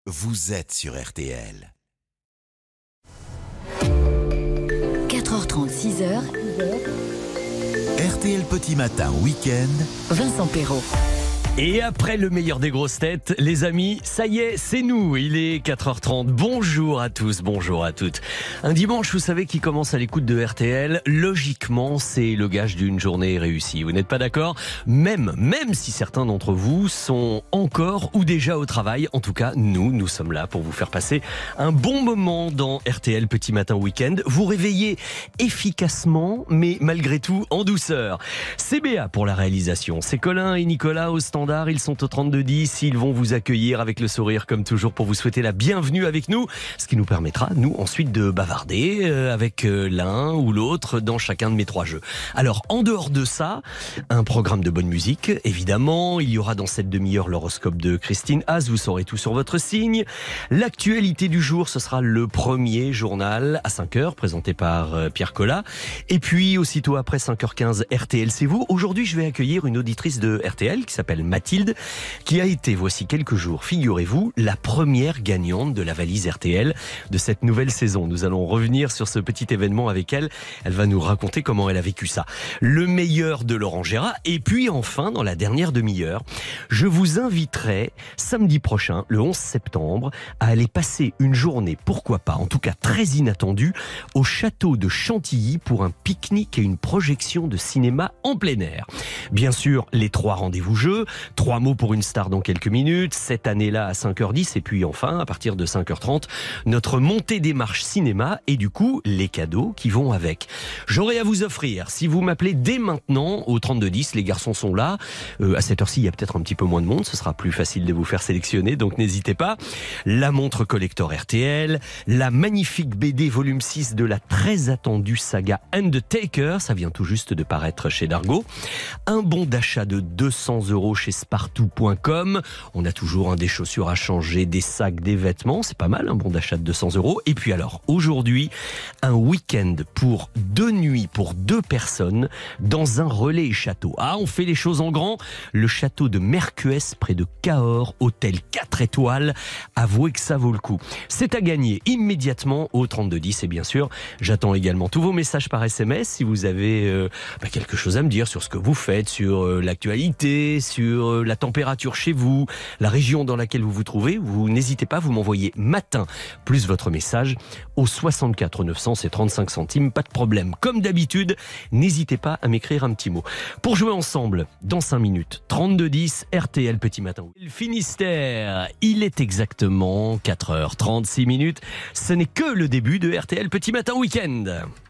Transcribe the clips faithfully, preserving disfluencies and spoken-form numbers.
Vous êtes sur R T L. quatre heures trente, six heures. R T L Petit Matin Week-end. Vincent Perrault. Et après le meilleur des grosses têtes, les amis, ça y est, c'est nous. Il est quatre heures trente. Bonjour à tous, bonjour à toutes. Un dimanche, vous savez, qui commence à l'écoute de R T L, logiquement, c'est le gage d'une journée réussie. Vous n'êtes pas d'accord ? Même, même si certains d'entre vous sont encore ou déjà au travail, en tout cas, nous, nous sommes là pour vous faire passer un bon moment dans R T L Petit Matin Week-end. Vous réveillez efficacement, mais malgré tout en douceur. C'est Béa pour la réalisation. C'est Colin et Nicolas au stand. Ils sont au trente-deux dix, ils vont vous accueillir avec le sourire comme toujours pour vous souhaiter la bienvenue avec nous, ce qui nous permettra, nous, ensuite de bavarder euh, avec euh, l'un ou l'autre dans chacun de mes trois jeux. Alors, en dehors de ça, un programme de bonne musique, évidemment, il y aura dans cette demi-heure l'horoscope de Christine Haas, vous saurez tout sur votre signe. L'actualité du jour, ce sera le premier journal à cinq heures, présenté par euh, Pierre Collat. Et puis, aussitôt après cinq heures quinze, R T L, c'est vous. Aujourd'hui, je vais accueillir une auditrice de R T L qui s'appelle Mathilde, qui a été, voici quelques jours, figurez-vous, la première gagnante de la valise R T L de cette nouvelle saison. Nous allons revenir sur ce petit événement avec elle. Elle va nous raconter comment elle a vécu ça. Le meilleur de Laurent Gérard. Et puis enfin, dans la dernière demi-heure, je vous inviterai samedi prochain, le onze septembre, à aller passer une journée, pourquoi pas, en tout cas très inattendue, au château de Chantilly pour un pique-nique et une projection de cinéma en plein air. Bien sûr, les trois rendez-vous jeux. Trois mots pour une star dans quelques minutes, cette année-là à cinq heures dix, et puis enfin, à partir de cinq heures trente, notre montée des marches cinéma et du coup, les cadeaux qui vont avec. J'aurai à vous offrir, si vous m'appelez dès maintenant au trente-deux dix, les garçons sont là. Euh, à cette heure-ci, il y a peut-être un petit peu moins de monde, ce sera plus facile de vous faire sélectionner, donc n'hésitez pas. La montre collector R T L, la magnifique B D volume six de la très attendue saga Undertaker, ça vient tout juste de paraître chez Dargaud. Un bon d'achat de deux cents euros chez Spartou point com. On a toujours hein, des chaussures à changer, des sacs, des vêtements. C'est pas mal, un bon d'achat de deux cents euros. Et puis alors, aujourd'hui, un week-end pour deux nuits, pour deux personnes, dans un relais et château. Ah, on fait les choses en grand. Le château de Mercues, près de Cahors, hôtel quatre étoiles. Avouez que ça vaut le coup. C'est à gagner immédiatement au trente-deux dix. Et bien sûr, j'attends également tous vos messages par S M S. Si vous avez euh, bah, quelque chose à me dire sur ce que vous faites, sur euh, l'actualité, sur la température chez vous, la région dans laquelle vous vous trouvez, vous n'hésitez pas, vous m'envoyez matin plus votre message au soixante-quatre neuf cents, c'est trente-cinq centimes, pas de problème. Comme d'habitude, n'hésitez pas à m'écrire un petit mot. Pour jouer ensemble, dans cinq minutes, trente-deux dix, R T L Petit Matin. Le Finistère, il est exactement quatre heures trente-six minutes. Ce n'est que le début de R T L Petit Matin Week-end.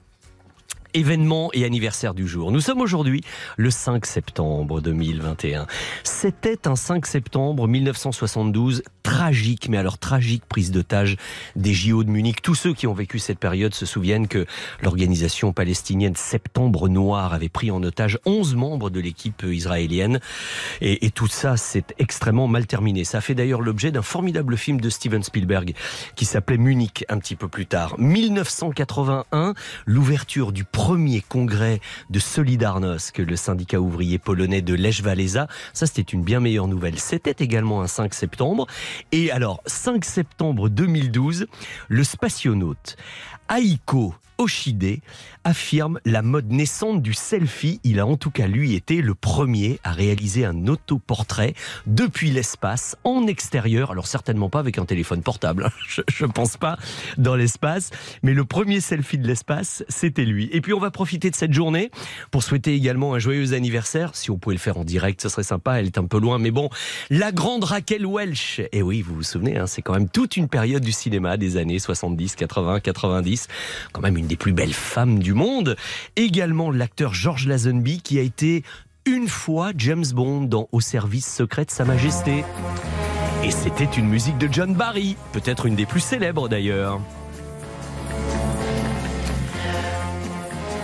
Événement et anniversaire du jour. Nous sommes aujourd'hui le cinq septembre deux mille vingt et un. C'était un cinq septembre mille neuf cent soixante-douze tragique, mais alors tragique prise d'otage des J O de Munich. Tous ceux qui ont vécu cette période se souviennent que l'organisation palestinienne Septembre Noir avait pris en otage onze membres de l'équipe israélienne. Et, et tout ça, c'est extrêmement mal terminé. Ça a fait d'ailleurs l'objet d'un formidable film de Steven Spielberg qui s'appelait Munich un petit peu plus tard. mille neuf cent quatre-vingt-un, l'ouverture du premier congrès de Solidarność, que le syndicat ouvrier polonais de Lech Walesa. Ça, c'était une bien meilleure nouvelle. C'était également un cinq septembre. Et alors, cinq septembre deux mille douze, le spationaute Aiko Oshide affirme la mode naissante du selfie. Il a en tout cas, lui, été le premier à réaliser un autoportrait depuis l'espace, en extérieur. Alors certainement pas avec un téléphone portable, je, je pense pas, dans l'espace. Mais le premier selfie de l'espace, c'était lui. Et puis on va profiter de cette journée pour souhaiter également un joyeux anniversaire. Si on pouvait le faire en direct, ce serait sympa. Elle est un peu loin, mais bon. La grande Raquel Welch. Et oui, vous vous souvenez, hein, c'est quand même toute une période du cinéma des années soixante-dix, quatre-vingts, quatre-vingt-dix. Quand même une des plus belles femmes du monde. Également l'acteur George Lazenby qui a été une fois James Bond dans Au service secret de Sa Majesté. Et c'était une musique de John Barry, peut-être une des plus célèbres d'ailleurs.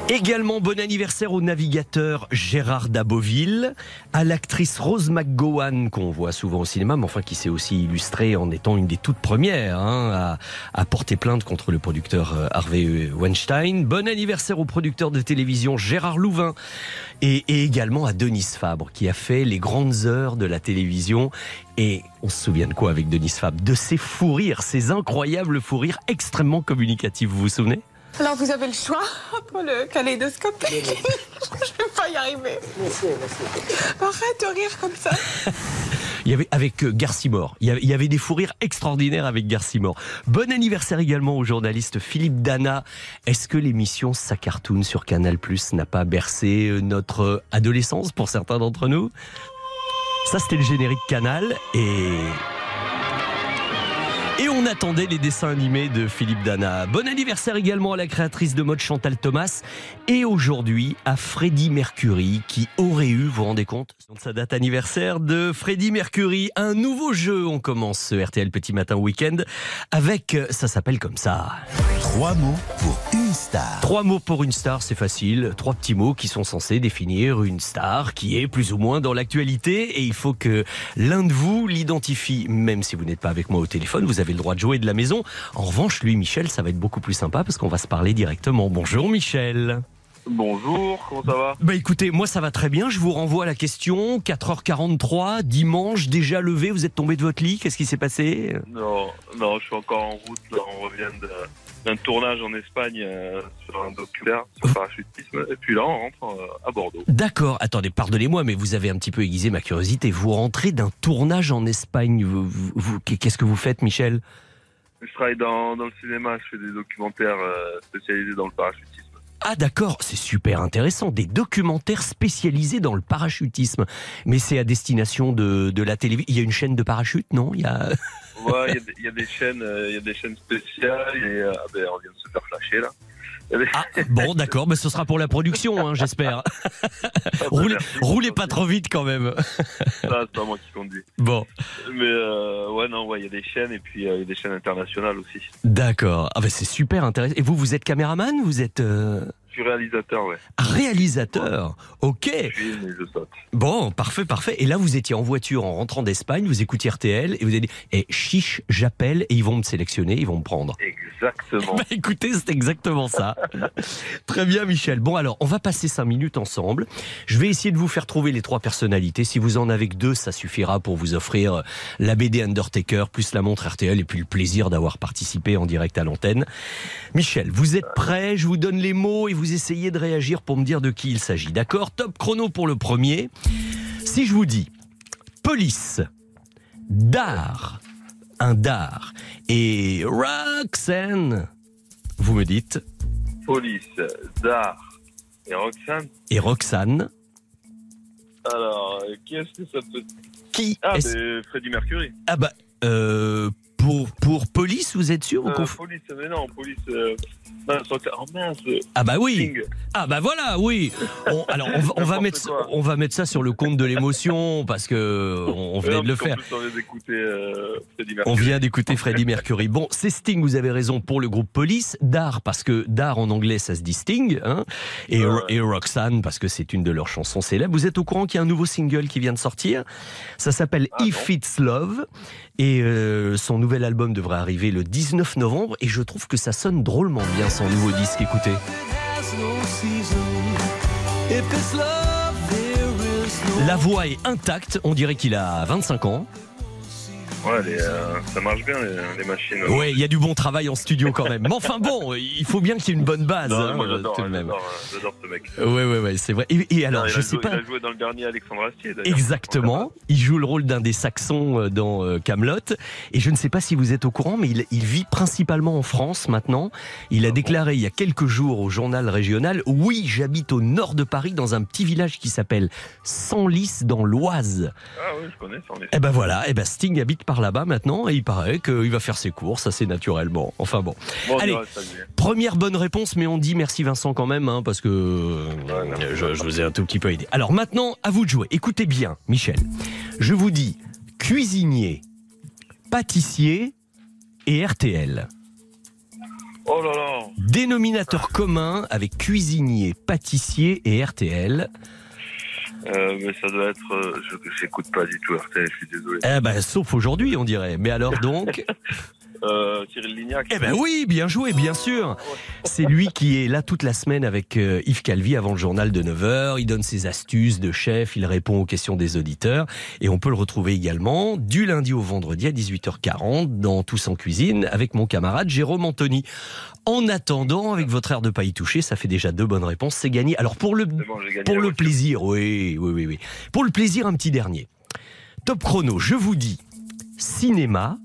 Également, bon anniversaire au navigateur Gérard Daboville, à l'actrice Rose McGowan, qu'on voit souvent au cinéma, mais enfin qui s'est aussi illustrée en étant une des toutes premières hein, à, à porter plainte contre le producteur Harvey Weinstein. Bon anniversaire au producteur de télévision Gérard Louvain et, et également à Denise Fabre, qui a fait les grandes heures de la télévision. Et on se souvient de quoi avec Denise Fabre? De ses fous rires, ces incroyables fous rires extrêmement communicatifs, vous vous souvenez? Alors vous avez le choix entre le kaléidoscope et... Je vais pas y arriver. Arrête de rire comme ça. Il y avait avec Garcimore, il y avait, il y avait des fous rires extraordinaires avec Garcimore. Bon anniversaire également au journaliste Philippe Dana. Est-ce que l'émission Sa Cartoon sur Canal plus n'a pas bercé notre adolescence pour certains d'entre nous? Ça, c'était le générique Canal et... Et on attendait les dessins animés de Philippe Dana. Bon anniversaire également à la créatrice de mode Chantal Thomas. Et aujourd'hui à Freddie Mercury qui aurait eu, vous vous rendez compte, de sa date anniversaire de Freddie Mercury. Un nouveau jeu, on commence ce R T L Petit Matin Week-end avec, ça s'appelle comme ça. Trois mots pour une star. Trois mots pour une star, c'est facile. Trois petits mots qui sont censés définir une star qui est plus ou moins dans l'actualité. Et il faut que l'un de vous l'identifie, même si vous n'êtes pas avec moi au téléphone. Vous avez le droit de jouer de la maison. En revanche, lui, Michel, ça va être beaucoup plus sympa parce qu'on va se parler directement. Bonjour Michel. Bonjour, comment ça va? Bah écoutez, moi ça va très bien. Je vous renvoie à la question. quatre heures quarante-trois, dimanche, déjà levé, vous êtes tombé de votre lit. Qu'est-ce qui s'est passé? Non, non, je suis encore en route. Là, on revient de... d'un tournage en Espagne euh, sur un documentaire sur le parachutisme. Et puis là, on rentre euh, à Bordeaux. D'accord. Attendez, pardonnez-moi, mais vous avez un petit peu aiguisé ma curiosité. Vous rentrez d'un tournage en Espagne. Vous, vous, vous, qu'est-ce que vous faites, Michel? Je travaille dans, dans le cinéma. Je fais des documentaires euh, spécialisés dans le parachutisme. Ah d'accord, c'est super intéressant. Des documentaires spécialisés dans le parachutisme. Mais c'est à destination de, de la télévision. Il y a une chaîne de parachute, non? Il y a... Ouais, il y, a des, il y a des chaînes, euh, il y a des chaînes spéciales et euh, ah ben, on vient de se faire flasher là. Des... Ah, bon, d'accord, mais ce sera pour la production, hein, j'espère. roulez, roulez pas trop vite quand même. Ça, c'est pas moi qui conduis. Bon. Mais euh, ouais, non, ouais, il y a des chaînes et puis euh, il y a des chaînes internationales aussi. D'accord. Ah ben c'est super intéressant. Et vous, vous êtes caméraman? Vous êtes euh... Je suis réalisateur, ouais. Réalisateur, ok. Je suis, mais je saute. Bon, parfait, parfait. Et là, vous étiez en voiture en rentrant d'Espagne, vous écoutiez R T L et vous avez dit, eh, chiche, j'appelle et ils vont me sélectionner, ils vont me prendre. Exactement. Bah écoutez, c'est exactement ça. Très bien, Michel. Bon, alors, on va passer cinq minutes ensemble. Je vais essayer de vous faire trouver les trois personnalités. Si vous en avez que deux, ça suffira pour vous offrir la B D Undertaker, plus la montre R T L et puis le plaisir d'avoir participé en direct à l'antenne. Michel, vous êtes prêt? Je vous donne les mots et vous essayez de réagir pour me dire de qui il s'agit. D'accord? Top chrono pour le premier. Si je vous dis police, dard, un dard et Roxane, vous me dites police, dard et Roxane. Et Roxane. Alors, qui est-ce que ça peut... Qui Ah, est-ce... mais Freddie Mercury. Ah bah, euh, pour, pour police, vous êtes sûr? Euh, ou conf... police, mais non, police... Euh... Mince, oh mince. Ah bah oui. Sting. Ah bah voilà, oui. On, alors on va, on va mettre quoi. on va mettre ça sur le compte de l'émotion parce que on, on venait non, de le faire. Plus, on vient d'écouter euh, Freddie Mercury. On vient d'écouter Freddie Mercury. Bon, c'est Sting, vous avez raison pour le groupe Police. Dard parce que Dard en anglais ça se dit Sting, hein. Et, ouais. et Roxane parce que c'est une de leurs chansons célèbres. Vous êtes au courant qu'il y a un nouveau single qui vient de sortir? Ça s'appelle ah, If non. It's Love et euh, son nouvel album devrait arriver le dix-neuf novembre et je trouve que ça sonne drôlement bien son nouveau disque. Écoutez. La voix est intacte, on dirait qu'il a vingt-cinq ans. Ouais, les, euh, ça marche bien les, les machines. Ouais, il y a du bon travail en studio quand même. Mais enfin bon, il faut bien qu'il y ait une bonne base. Non, hein, moi j'adore, tout de même. j'adore, j'adore ce mec. Ouais, ouais, ouais, c'est vrai. Et, et alors, non, je a sais joué, pas. Il a joué dans le dernier Alexandre Astier d'ailleurs. Exactement. Il joue le rôle d'un des Saxons dans Kaamelott. Et je ne sais pas si vous êtes au courant, mais il, il vit principalement en France maintenant. Il a déclaré il y a quelques jours au journal régional: oui, j'habite au nord de Paris, dans un petit village qui s'appelle Senlis dans l'Oise. Ah oui, je connais ça. Et ben voilà, et ben Sting habite par là-bas maintenant. Et il paraît qu'il va faire ses courses assez naturellement. Enfin bon. bon Allez, première bonne réponse, mais on dit merci Vincent quand même, hein, parce que ouais, je, je vous ai un tout petit peu aidé. Alors maintenant, à vous de jouer. Écoutez bien, Michel. Je vous dis cuisinier, pâtissier et R T L. Oh là là. Dénominateur commun avec cuisinier, pâtissier et R T L. Euh, mais ça doit être... Euh, je j'écoute pas du tout R T L, je suis désolé. Eh ben, sauf aujourd'hui, on dirait. Mais alors donc... Euh, Cyril Lignac. Eh ben oui, bien joué, bien sûr. C'est lui qui est là toute la semaine avec euh, Yves Calvi avant le journal de neuf heures. Il donne ses astuces de chef, il répond aux questions des auditeurs. Et on peut le retrouver également du lundi au vendredi à dix-huit heures quarante dans Tous en cuisine avec mon camarade Jérôme Anthony. En attendant, avec votre air de pas y toucher, ça fait déjà deux bonnes réponses, c'est gagné. Alors pour le, bon, pour le plaisir, oui, oui, oui, oui. Pour le plaisir, un petit dernier. Top chrono, je vous dis cinéma,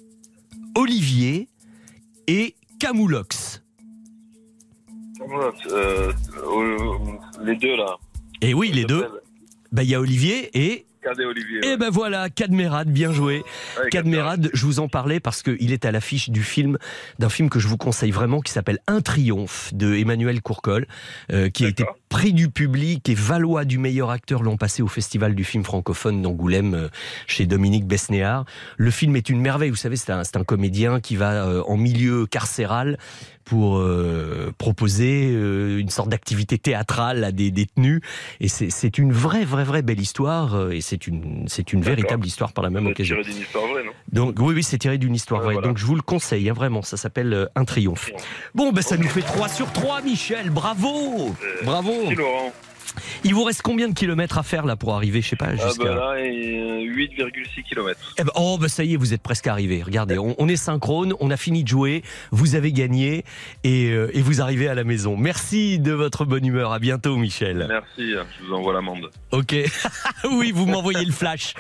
Olivier et Camoulox. Camoulox, euh, euh, les deux là. Et oui, les deux. Bah, il y a Olivier et... Cadet Olivier. Et ouais. ben voilà, Cadmerade, bien joué. Ouais, Cadmerade, je vous en parlais parce qu'il est à l'affiche du film, d'un film que je vous conseille vraiment, qui s'appelle Un triomphe de Emmanuel Courcol, euh, qui a été prix du public et Valois du meilleur acteur l'ont passé au Festival du film francophone d'Angoulême euh, chez Dominique Besnéard. Le film est une merveille, vous savez, c'est un, c'est un comédien qui va euh, en milieu carcéral pour euh, proposer euh, une sorte d'activité théâtrale à des détenus. Et c'est, c'est une vraie, vraie, vraie belle histoire. Euh, et c'est une, c'est une véritable histoire par la même C'est occasion. tiré d'une histoire vraie, non ? Donc oui, oui, c'est tiré d'une histoire Ouais, vraie. voilà. Donc je vous le conseille, hein, vraiment. Ça s'appelle euh, Un triomphe. Bon, ben ça nous fait trois sur trois, Michel. Bravo, Euh, bravo. Merci Laurent. Il vous reste combien de kilomètres à faire là pour arriver, je sais pas, Ah jusqu'à... bah là, et huit virgule six kilomètres. Eh ben, oh, ben ça y est, vous êtes presque arrivé. Regardez, on, on est synchrone, on a fini de jouer, vous avez gagné et, euh, et vous arrivez à la maison. Merci de votre bonne humeur. À bientôt, Michel. Merci, je vous envoie l'amende. Ok. Oui, vous m'envoyez le flash.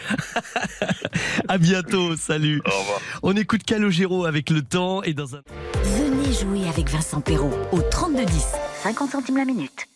À bientôt, salut. Au revoir. On écoute Calogero avec Le Temps et dans un... Venez jouer avec Vincent Perrault au trente-deux dix. cinquante centimes la minute.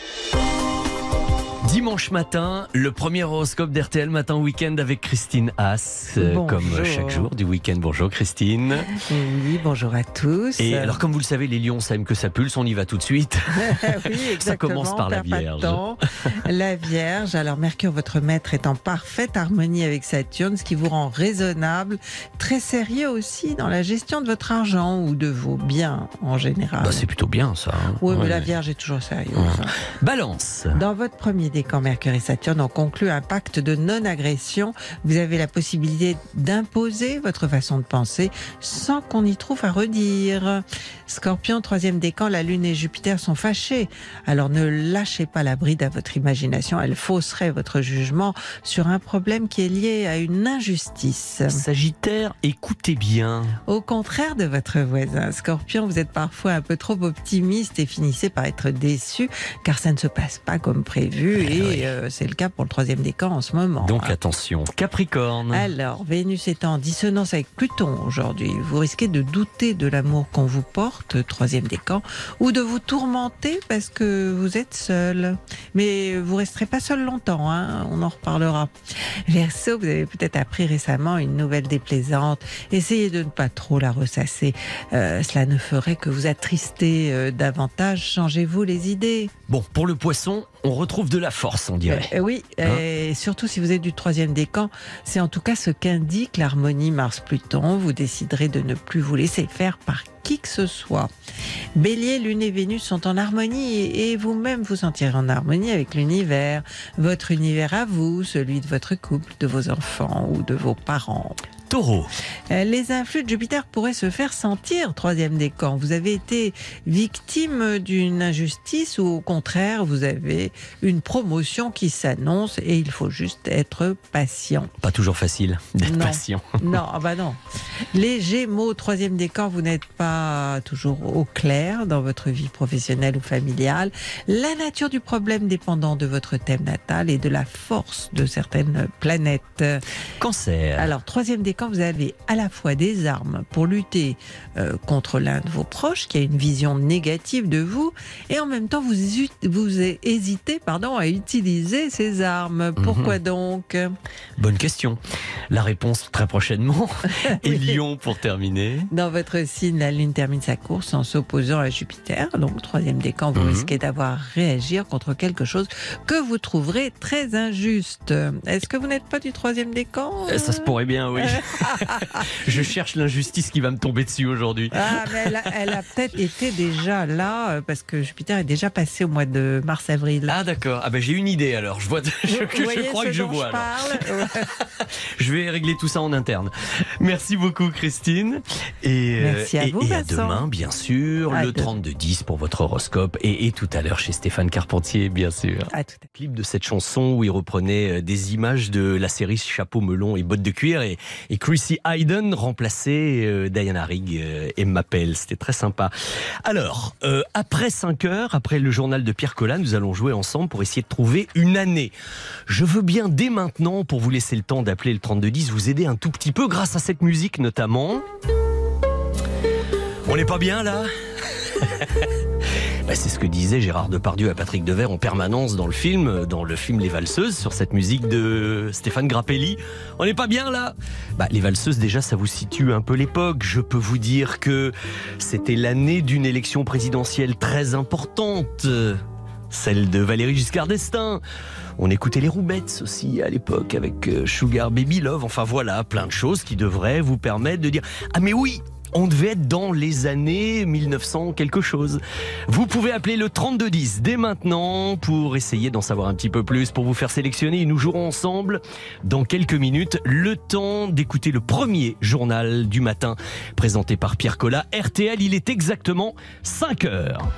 Dimanche matin, le premier horoscope d'R T L Matin Week-end avec Christine Haas, euh, Bonjour. comme chaque jour du week-end. Bonjour Christine. Oui, bonjour à tous. Et alors comme vous le savez, les lions, ça aime que ça pulse, on y va tout de suite. Oui, exactement, Ça commence par la on perd pas de Vierge. temps. La Vierge, alors Mercure, votre maître, est en parfaite harmonie avec Saturne, ce qui vous rend raisonnable, très sérieux aussi dans la gestion de votre argent ou de vos biens en général. Bah, c'est plutôt bien ça. Hein. Oui, mais Ouais. la Vierge est toujours sérieuse. Ouais. Balance. Dans votre premier décan, Mercure et Saturne ont conclu un pacte de non-agression. Vous avez la possibilité d'imposer votre façon de penser sans qu'on y trouve à redire. Scorpion, troisième décan, la Lune et Jupiter sont fâchés. Alors ne lâchez pas la bride à votre imagination. Elle fausserait votre jugement sur un problème qui est lié à une injustice. Sagittaire, écoutez bien. Au contraire de votre voisin, Scorpion, vous êtes parfois un peu trop optimiste et finissez par être déçu car ça ne se passe pas comme prévu et oui. euh, c'est le cas pour le troisième décan en ce moment. Donc attention. Capricorne. Alors, Vénus est en dissonance avec Pluton aujourd'hui. Vous risquez de douter de l'amour qu'on vous porte, troisième décan, ou de vous tourmenter parce que vous êtes seul. Mais vous resterez pas seul longtemps, hein, on en reparlera. Verseau, vous avez peut-être appris récemment une nouvelle déplaisante. Essayez de ne pas trop la ressasser. Euh, cela ne ferait que vous attrister euh, davantage. Changez-vous les idées. Bon, pour le poisson, on retrouve de la force, on dirait. Euh, oui, Hein et surtout si vous êtes du troisième décan, c'est en tout cas ce qu'indique l'harmonie Mars-Pluton. Vous déciderez de ne plus vous laisser faire par qui que ce soit. Bélier, Lune et Vénus sont en harmonie et vous-même vous sentirez en harmonie avec l'univers. Votre univers à vous, celui de votre couple, de vos enfants ou de vos parents. Taureau. Euh, Les influx de Jupiter pourraient se faire sentir, troisième décan. Vous avez été victime d'une injustice ou au contraire, vous avez une promotion qui s'annonce et il faut juste être patient. Pas toujours facile d'être Non. patient. Non, ah bah non. Les Gémeaux, troisième décan, vous n'êtes pas toujours au clair dans votre vie professionnelle ou familiale. La nature du problème dépendant de votre thème natal et de la force de certaines planètes. Cancer. Alors, troisième décan, vous avez à la fois des armes pour lutter euh, contre l'un de vos proches qui a une vision négative de vous et en même temps vous, ut- vous hésitez pardon, à utiliser ces armes. Pourquoi donc ? Bonne question. La réponse très prochainement. Et Oui. Lion pour terminer. Dans votre signe, la Lune termine sa course en s'opposant à Jupiter. Donc, troisième décan, vous Mhm. risquez d'avoir à réagir contre quelque chose que vous trouverez très injuste. Est-ce que vous n'êtes pas du troisième décan ? Ça se pourrait bien, oui. Je cherche l'injustice qui va me tomber dessus aujourd'hui. Ah, mais elle a, elle a peut-être été déjà là, euh, parce que Jupiter est déjà passé au mois de mars-avril. Ah d'accord, ah ben j'ai une idée alors, je, vois, je, Vous je voyez crois ce que je dont vois. Je, parle ouais. Je vais régler tout ça en interne. Merci beaucoup Christine. Et, Merci à et, vous, et à Vincent. demain bien sûr, À le demain. trente-deux dix pour votre horoscope et, et tout à l'heure chez Stéphane Carpentier bien sûr. À tout à l'heure. Clip de cette chanson où il reprenait des images de la série Chapeau melon et bottes de cuir et, et Chrissy Hayden remplaçait euh, Diana Rigg euh, et m'appelle. C'était très sympa. Alors, euh, après cinq heures, après le journal de Pierre Collat, nous allons jouer ensemble pour essayer de trouver une année. Je veux bien dès maintenant, pour vous laisser le temps d'appeler le trente-deux dix, vous aider un tout petit peu grâce à cette musique notamment. On n'est pas bien là? Bah, c'est ce que disait Gérard Depardieu à Patrick Devers en permanence dans le film, dans le film Les Valseuses, sur cette musique de Stéphane Grappelli. On n'est pas bien là? Bah, Les Valseuses, déjà, ça vous situe un peu l'époque. Je peux vous dire que c'était l'année d'une élection présidentielle très importante, celle de Valéry Giscard d'Estaing. On écoutait les Roubettes aussi à l'époque avec Sugar Baby Love. Enfin voilà, plein de choses qui devraient vous permettre de dire « Ah mais oui !» On devait être dans les années mille neuf cents quelque chose. Vous pouvez appeler le trente-deux dix dès maintenant pour essayer d'en savoir un petit peu plus, pour vous faire sélectionner. Et nous jouerons ensemble dans quelques minutes. Le temps d'écouter le premier journal du matin présenté par Pierre Collat. R T L, il est exactement cinq heures.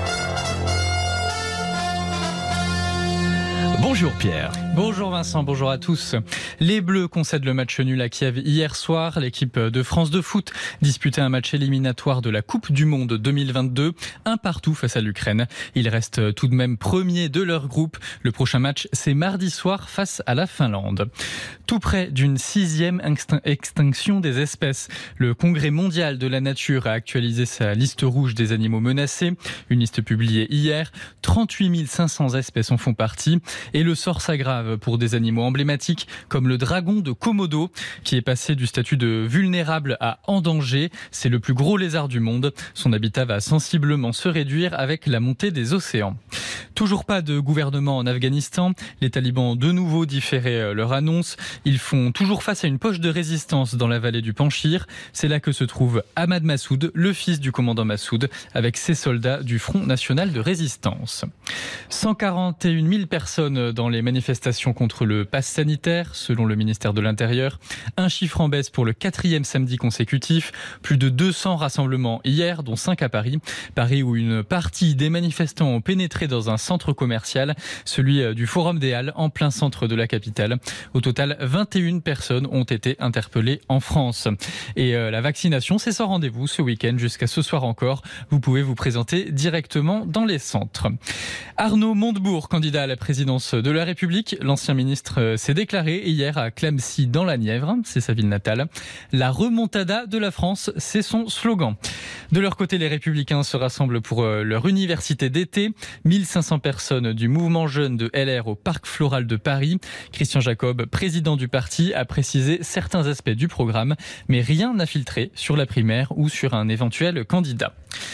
Bonjour Pierre. Bonjour Vincent, bonjour à tous. Les Bleus concèdent le match nul à Kiev hier soir. L'équipe de France de foot disputait un match éliminatoire de la Coupe du Monde deux mille vingt-deux, un partout face à l'Ukraine. Ils restent tout de même premiers de leur groupe. Le prochain match, c'est mardi soir face à la Finlande. Tout près d'une sixième extin- extinction des espèces, le Congrès mondial de la nature a actualisé sa liste rouge des animaux menacés. Une liste publiée hier. trente-huit mille cinq cents espèces en font partie. Et le sort s'aggrave pour des animaux emblématiques comme le dragon de Komodo qui est passé du statut de vulnérable à en danger. C'est le plus gros lézard du monde. Son habitat va sensiblement se réduire avec la montée des océans. Toujours pas de gouvernement en Afghanistan. Les talibans ont de nouveau différé leur annonce. Ils font toujours face à une poche de résistance dans la vallée du Panchir. C'est là que se trouve Ahmad Massoud, le fils du commandant Massoud, avec ses soldats du Front National de Résistance. cent quarante et une mille personnes dans les manifestations contre le pass sanitaire, selon le ministère de l'Intérieur. Un chiffre en baisse pour le quatrième samedi consécutif. Plus de deux cents rassemblements hier, dont cinq à Paris. Paris où une partie des manifestants ont pénétré dans un centre commercial, celui du Forum des Halles, en plein centre de la capitale. Au total, vingt et une personnes ont été interpellées en France. Et euh, la vaccination, c'est sans rendez-vous ce week-end jusqu'à ce soir encore. Vous pouvez vous présenter directement dans les centres. Arnaud Montebourg, candidat à la présidence de la République. L'ancien ministre s'est déclaré hier à Clamecy dans la Nièvre, c'est sa ville natale. La remontada de la France, c'est son slogan. De leur côté, les Républicains se rassemblent pour leur université d'été. mille cinq cents personnes du mouvement jeune de L R au Parc Floral de Paris. Christian Jacob, président du parti, a précisé certains aspects du programme, mais rien n'a filtré sur la primaire ou sur un éventuel candidat.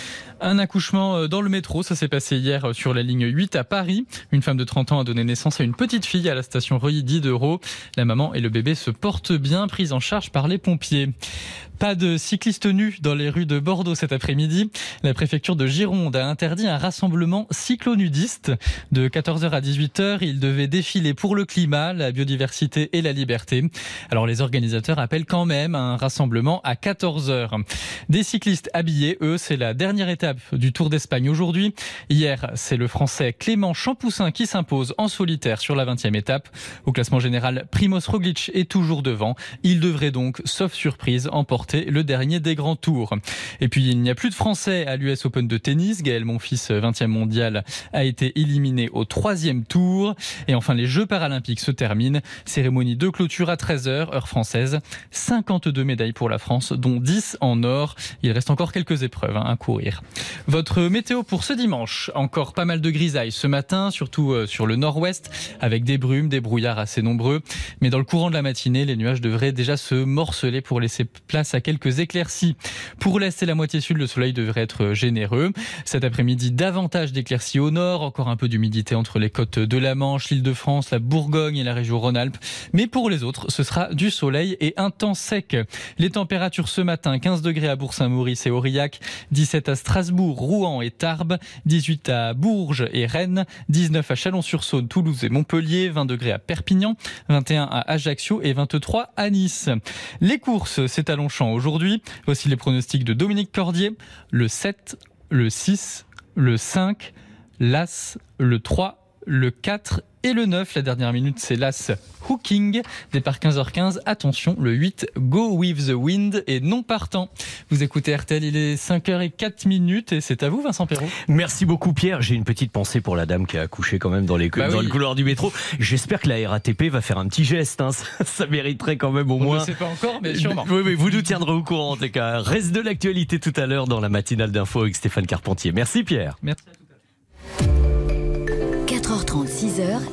Un accouchement dans le métro, ça s'est passé hier sur la ligne huit à Paris. Une femme de trente ans a donné naissance à une petite fille à la station Reuilly-Diderot. La maman et le bébé se portent bien, pris en charge par les pompiers. Pas de cyclistes nus dans les rues de Bordeaux cet après-midi. La préfecture de Gironde a interdit un rassemblement cyclonudiste. De quatorze heures à dix-huit heures, ils devaient défiler pour le climat, la biodiversité et la liberté. Alors les organisateurs appellent quand même à un rassemblement à quatorze heures. Des cyclistes habillés, eux, c'est la dernière étape du Tour d'Espagne aujourd'hui. Hier, c'est le Français Clément Champoussin qui s'impose en solitaire sur la vingtième étape. Au classement général, Primoz Roglic est toujours devant. Il devrait donc, sauf surprise, emporter le dernier des grands tours. Et puis, il n'y a plus de Français à l'U S Open de tennis. Gaël Monfils, vingtième mondial, a été éliminé au troisième tour. Et enfin, les Jeux paralympiques se terminent. Cérémonie de clôture à treize heures, heure française. cinquante-deux médailles pour la France, dont dix en or. Il reste encore quelques épreuves hein, à courir. Votre météo pour ce dimanche. Encore pas mal de grisailles ce matin, surtout sur le nord-ouest, avec des brumes, des brouillards assez nombreux. Mais dans le courant de la matinée, les nuages devraient déjà se morceler pour laisser place à à quelques éclaircies. Pour l'Est et la moitié sud, le soleil devrait être généreux. Cet après-midi, davantage d'éclaircies au nord, encore un peu d'humidité entre les côtes de la Manche, l'Île-de-France, la Bourgogne et la région Rhône-Alpes. Mais pour les autres, ce sera du soleil et un temps sec. Les températures ce matin, quinze degrés à Bourg-Saint-Maurice et Aurillac, dix-sept à Strasbourg, Rouen et Tarbes, dix-huit à Bourges et Rennes, dix-neuf à Chalon-sur-Saône, Toulouse et Montpellier, vingt degrés à Perpignan, vingt et un à Ajaccio et vingt-trois à Nice. Les courses, c'est à Longchamp aujourd'hui. Voici les pronostics de Dominique Cordier. Le sept, le six, le cinq, l'As, le trois, le quatre et le neuf. La dernière minute, c'est l'As Hooking. Départ quinze heures quinze. Attention, le huit, Go With The Wind est non partant. Vous écoutez R T L, il est cinq heures zéro quatre minutes et c'est à vous, Vincent Perrault. Merci beaucoup, Pierre. J'ai une petite pensée pour la dame qui a accouché quand même dans, les, bah dans oui. le couloir du métro. J'espère que la R A T P va faire un petit geste. Hein. Ça, ça mériterait quand même au On moins. ne sait pas encore, mais sûrement. Oui, oui, vous nous tiendrez au courant en tout cas. Reste de l'actualité tout à l'heure dans la matinale d'info avec Stéphane Carpentier. Merci, Pierre. Merci à tout à l'heure. quatre heures trente, six heures.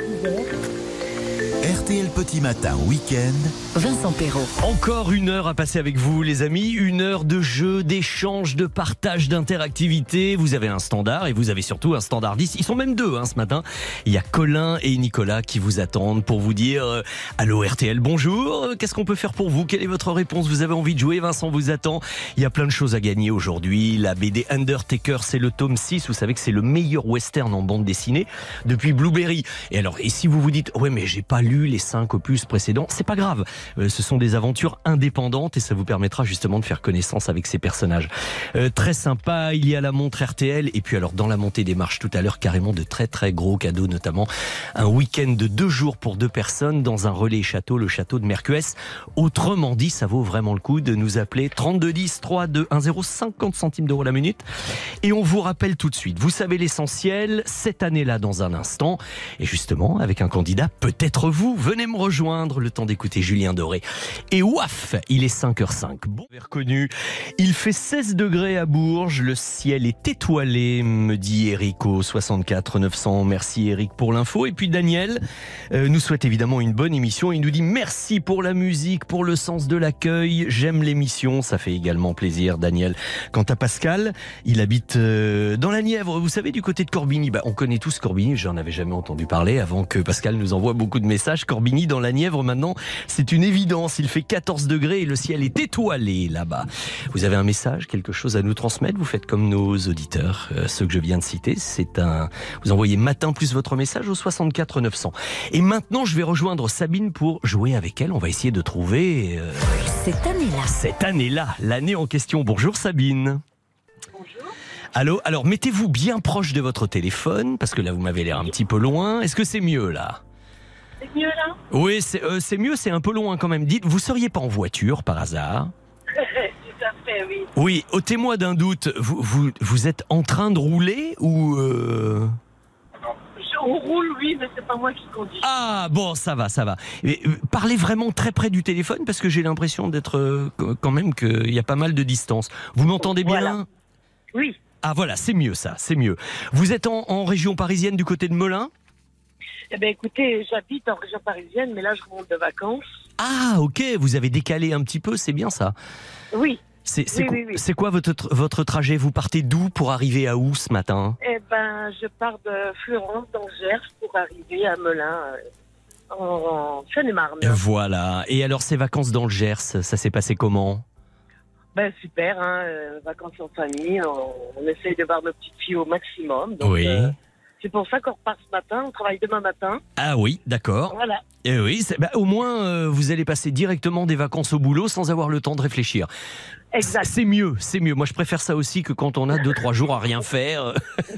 R T L Petit Matin Week-end. Vincent Perrault. Encore une heure à passer avec vous, les amis. Une heure de jeu, d'échange, de partage, d'interactivité. Vous avez un standard et vous avez surtout un standard dix. Ils sont même deux hein, ce matin. Il y a Colin et Nicolas qui vous attendent pour vous dire euh, allô R T L, bonjour. Qu'est-ce qu'on peut faire pour vous? Quelle est votre réponse? Vous avez envie de jouer? Vincent vous attend. Il y a plein de choses à gagner aujourd'hui. La B D Undertaker, c'est le tome six. Vous savez que c'est le meilleur western en bande dessinée depuis Blueberry. Et alors, et si vous vous dites ouais mais j'ai pas lu les cinq opus précédents, c'est pas grave. Euh, ce sont des aventures indépendantes et ça vous permettra justement de faire connaissance avec ces personnages. Euh, très sympa, il y a la montre R T L et puis alors dans la montée des marches tout à l'heure, carrément de très très gros cadeaux, notamment un week-end de deux jours pour deux personnes dans un relais château, le château de Mercuès. Autrement dit, ça vaut vraiment le coup de nous appeler trente-deux dix, trois deux un zéro, cinquante centimes d'euros la minute. Et on vous rappelle tout de suite, vous savez l'essentiel, cette année-là dans un instant, et justement avec un candidat, peut-être vous, venez me rejoindre, le temps d'écouter Julien Doré. Et ouaf, il est cinq heures cinq. Bon, vous avez reconnu, il fait seize degrés à Bourges, le ciel est étoilé, me dit Eric au soixante-quatre neuf cents. Merci Eric pour l'info. Et puis Daniel euh, nous souhaite évidemment une bonne émission. Il nous dit merci pour la musique, pour le sens de l'accueil. J'aime l'émission, ça fait également plaisir Daniel. Quant à Pascal, il habite euh, dans la Nièvre, vous savez, du côté de Corbigny. Bah, on connaît tous Corbigny, j'en avais jamais entendu parler avant que Pascal nous envoie beaucoup de messages. Corbigny dans la Nièvre maintenant, c'est une évidence. Il fait quatorze degrés et le ciel est étoilé là-bas. Vous avez un message, quelque chose à nous transmettre? Vous faites comme nos auditeurs, euh, ceux que je viens de citer. C'est un, vous envoyez matin plus votre message au soixante-quatre neuf cents. Et maintenant, je vais rejoindre Sabine pour jouer avec elle. On va essayer de trouver euh, cette année-là. Cette année-là, l'année en question. Bonjour Sabine. Bonjour. Allô, alors mettez-vous bien proche de votre téléphone parce que là vous m'avez l'air un petit peu loin. Est-ce que c'est mieux là? C'est mieux là? Oui, c'est, euh, c'est mieux, c'est un peu loin quand même. Dites, vous seriez pas en voiture par hasard? Tout à fait, oui. Oui, ôtez-moi d'un doute, vous, vous, vous êtes en train de rouler ou... Euh... Je roule, oui, mais c'est pas moi qui conduis. Ah, bon, ça va, ça va. Mais, euh, parlez vraiment très près du téléphone parce que j'ai l'impression d'être euh, quand même qu'il y a pas mal de distance. Vous m'entendez bien? Voilà. Oui. Ah voilà, c'est mieux ça, c'est mieux. Vous êtes en, en région parisienne du côté de Melun? Eh bien, écoutez, j'habite en région parisienne, mais là, je remonte de vacances. Ah, ok, vous avez décalé un petit peu, c'est bien ça. Oui. C'est, c'est, oui, quoi, oui, oui. c'est quoi votre, votre trajet? Vous partez d'où pour arriver à où ce matin? Eh ben, je pars de Florence, dans le Gers, pour arriver à Melun, euh, en, en Seine-et-Marne. Voilà. Et alors, ces vacances dans le Gers, ça s'est passé comment? Ben, super, hein, euh, vacances en famille, on, on essaye de voir nos petites filles au maximum. Donc, oui. Euh, c'est pour ça qu'on repart ce matin, on travaille demain matin. Ah oui, d'accord. Voilà. Et oui, c'est, bah, au moins, euh, vous allez passer directement des vacances au boulot sans avoir le temps de réfléchir. Exact. C'est mieux, c'est mieux. Moi, je préfère ça aussi que quand on a deux, trois jours à rien faire.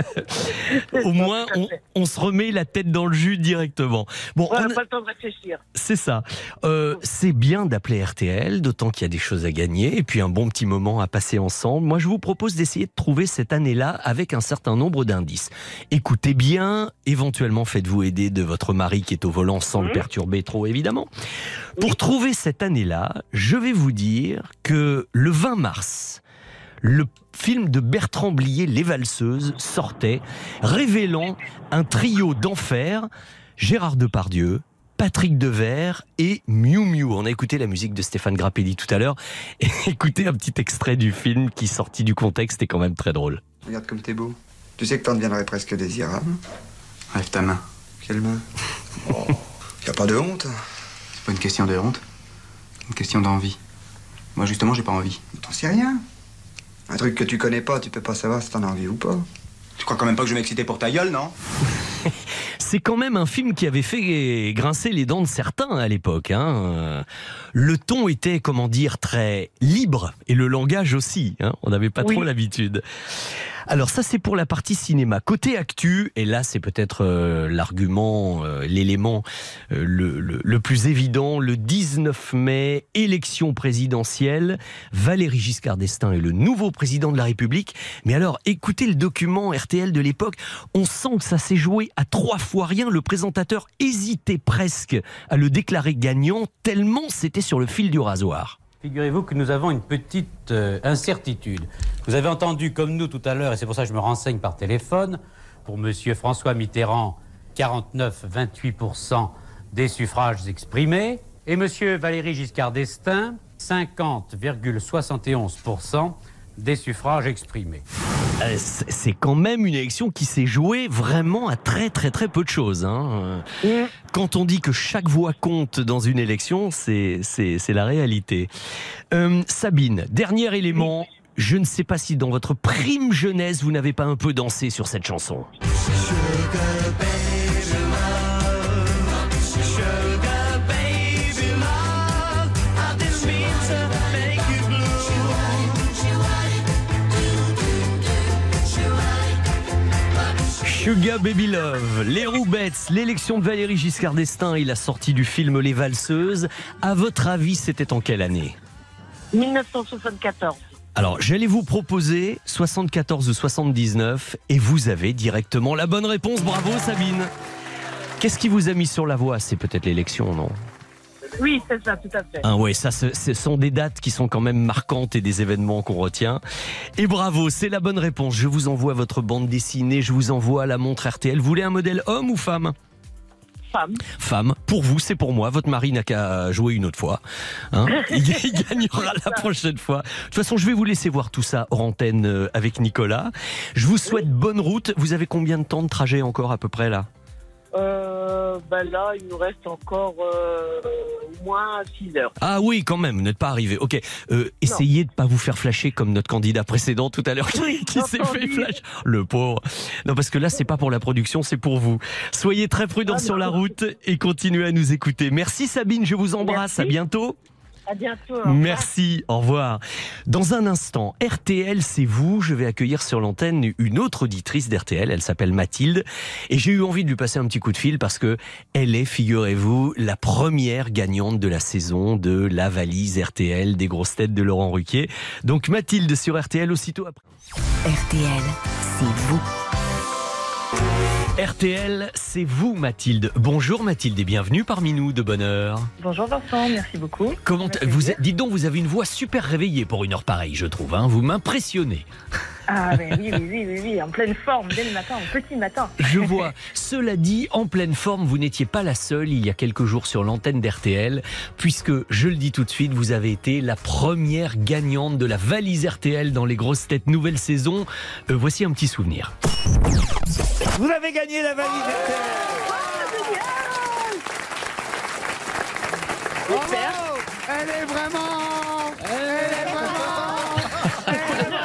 Au moins, on, on se remet la tête dans le jus directement. Bon, on n'a on... pas le temps de réfléchir. C'est ça. Euh, c'est bien d'appeler R T L, d'autant qu'il y a des choses à gagner et puis un bon petit moment à passer ensemble. Moi, je vous propose d'essayer de trouver cette année-là avec un certain nombre d'indices. Écoutez bien, éventuellement faites-vous aider de votre mari qui est au volant sans mmh. le perturber trop, évidemment. Oui. Pour trouver cette année-là, je vais vous dire que le vingt mars, le film de Bertrand Blier, Les Valseuses, sortait, révélant un trio d'enfer, Gérard Depardieu, Patrick Devers et Miu Miu. On a écouté la musique de Stéphane Grappelli tout à l'heure. Et écoutez un petit extrait du film qui, sorti du contexte, est quand même très drôle. Regarde comme t'es beau. Tu sais que t'en deviendrais presque désirable. Lève ta main. Quelle main? Oh, y a pas de honte. C'est pas une question de honte. C'est une question d'envie. Moi, justement, j'ai pas envie. T'en sais rien. Un truc que tu connais pas, tu peux pas savoir si t'en as envie ou pas. Tu crois quand même pas que je vais m'exciter pour ta gueule, non? C'est quand même un film qui avait fait grincer les dents de certains à l'époque. Hein. Le ton était, comment dire, très libre et le langage aussi. Hein. On n'avait pas oui. trop l'habitude. Alors ça, c'est pour la partie cinéma. Côté actu, et là, c'est peut-être euh, l'argument, euh, l'élément euh, le, le, le plus évident. Le dix-neuf mai, élection présidentielle. Valéry Giscard d'Estaing est le nouveau président de la République. Mais alors, écoutez le document R T L de l'époque. On sent que ça s'est joué à trois fois rien. Le présentateur hésitait presque à le déclarer gagnant, tellement c'était sur le fil du rasoir. Figurez-vous que nous avons une petite euh, incertitude. Vous avez entendu, comme nous tout à l'heure, et c'est pour ça que je me renseigne par téléphone, pour monsieur François Mitterrand, quarante-neuf virgule vingt-huit pour cent des suffrages exprimés, et monsieur Valéry Giscard d'Estaing, cinquante virgule soixante et onze pour cent des suffrages exprimés. Euh, c'est quand même une élection qui s'est jouée vraiment à très très très peu de choses. Hein. Quand on dit que chaque voix compte dans une élection, c'est, c'est, c'est la réalité. Euh, Sabine, dernier élément, je ne sais pas si dans votre prime jeunesse, vous n'avez pas un peu dansé sur cette chanson. Sugar Baby Love, les Roubettes, l'élection de Valéry Giscard d'Estaing et la sortie du film Les Valseuses. À votre avis, c'était en quelle année? dix-neuf cent soixante-quatorze. Alors, j'allais vous proposer soixante-quatorze ou soixante-dix-neuf et vous avez directement la bonne réponse. Bravo Sabine. Qu'est-ce qui vous a mis sur la voie? C'est peut-être l'élection, non? Oui, c'est ça, tout à fait. Ah ouais, ça, ce, ce sont des dates qui sont quand même marquantes et des événements qu'on retient. Et bravo, c'est la bonne réponse. Je vous envoie votre bande dessinée, je vous envoie la montre R T L. Vous voulez un modèle homme ou femme? Femme. Femme. Pour vous, c'est pour moi. Votre mari n'a qu'à jouer une autre fois. Hein, il gagnera la prochaine fois. De toute façon, je vais vous laisser voir tout ça hors antenne avec Nicolas. Je vous souhaite bonne route. Vous avez combien de temps de trajet encore à peu près là? Euh, ben là, il nous reste encore euh, au moins six heures. Ah oui, quand même, vous n'êtes pas arrivé. Ok, euh, essayez de ne pas vous faire flasher comme notre candidat précédent tout à l'heure qui, qui s'est fait flash. Le pauvre. Non, parce que là, c'est pas pour la production, c'est pour vous. Soyez très prudents ah, sur la route et continuez à nous écouter. Merci Sabine, je vous embrasse. Merci. À bientôt. À bientôt. Merci, au revoir. Dans un instant, R T L, c'est vous. Je vais accueillir sur l'antenne une autre auditrice d'R T L. Elle s'appelle Mathilde. Et j'ai eu envie de lui passer un petit coup de fil parce que elle est, figurez-vous, la première gagnante de la saison de la valise R T L des grosses têtes de Laurent Ruquier. Donc Mathilde sur R T L aussitôt après. R T L, c'est vous. R T L, c'est vous Mathilde. Bonjour Mathilde et bienvenue parmi nous, de bonne heure. Bonjour Vincent, merci beaucoup. Comment t- vous êtes, dites donc, vous avez une voix super réveillée pour une heure pareille, je trouve. Hein, vous m'impressionnez. Ah ben oui, oui, oui, oui, oui, en pleine forme, dès le matin, en petit matin. Je vois. Cela dit, en pleine forme, vous n'étiez pas la seule il y a quelques jours sur l'antenne d'R T L, puisque, je le dis tout de suite, vous avez été la première gagnante de la valise R T L dans les grosses têtes nouvelle saison. Euh, voici un petit souvenir. Vous avez gagné la valise R T L. Oh, super. Oh, elle est vraiment... Elle est vraiment... Elle est vraiment...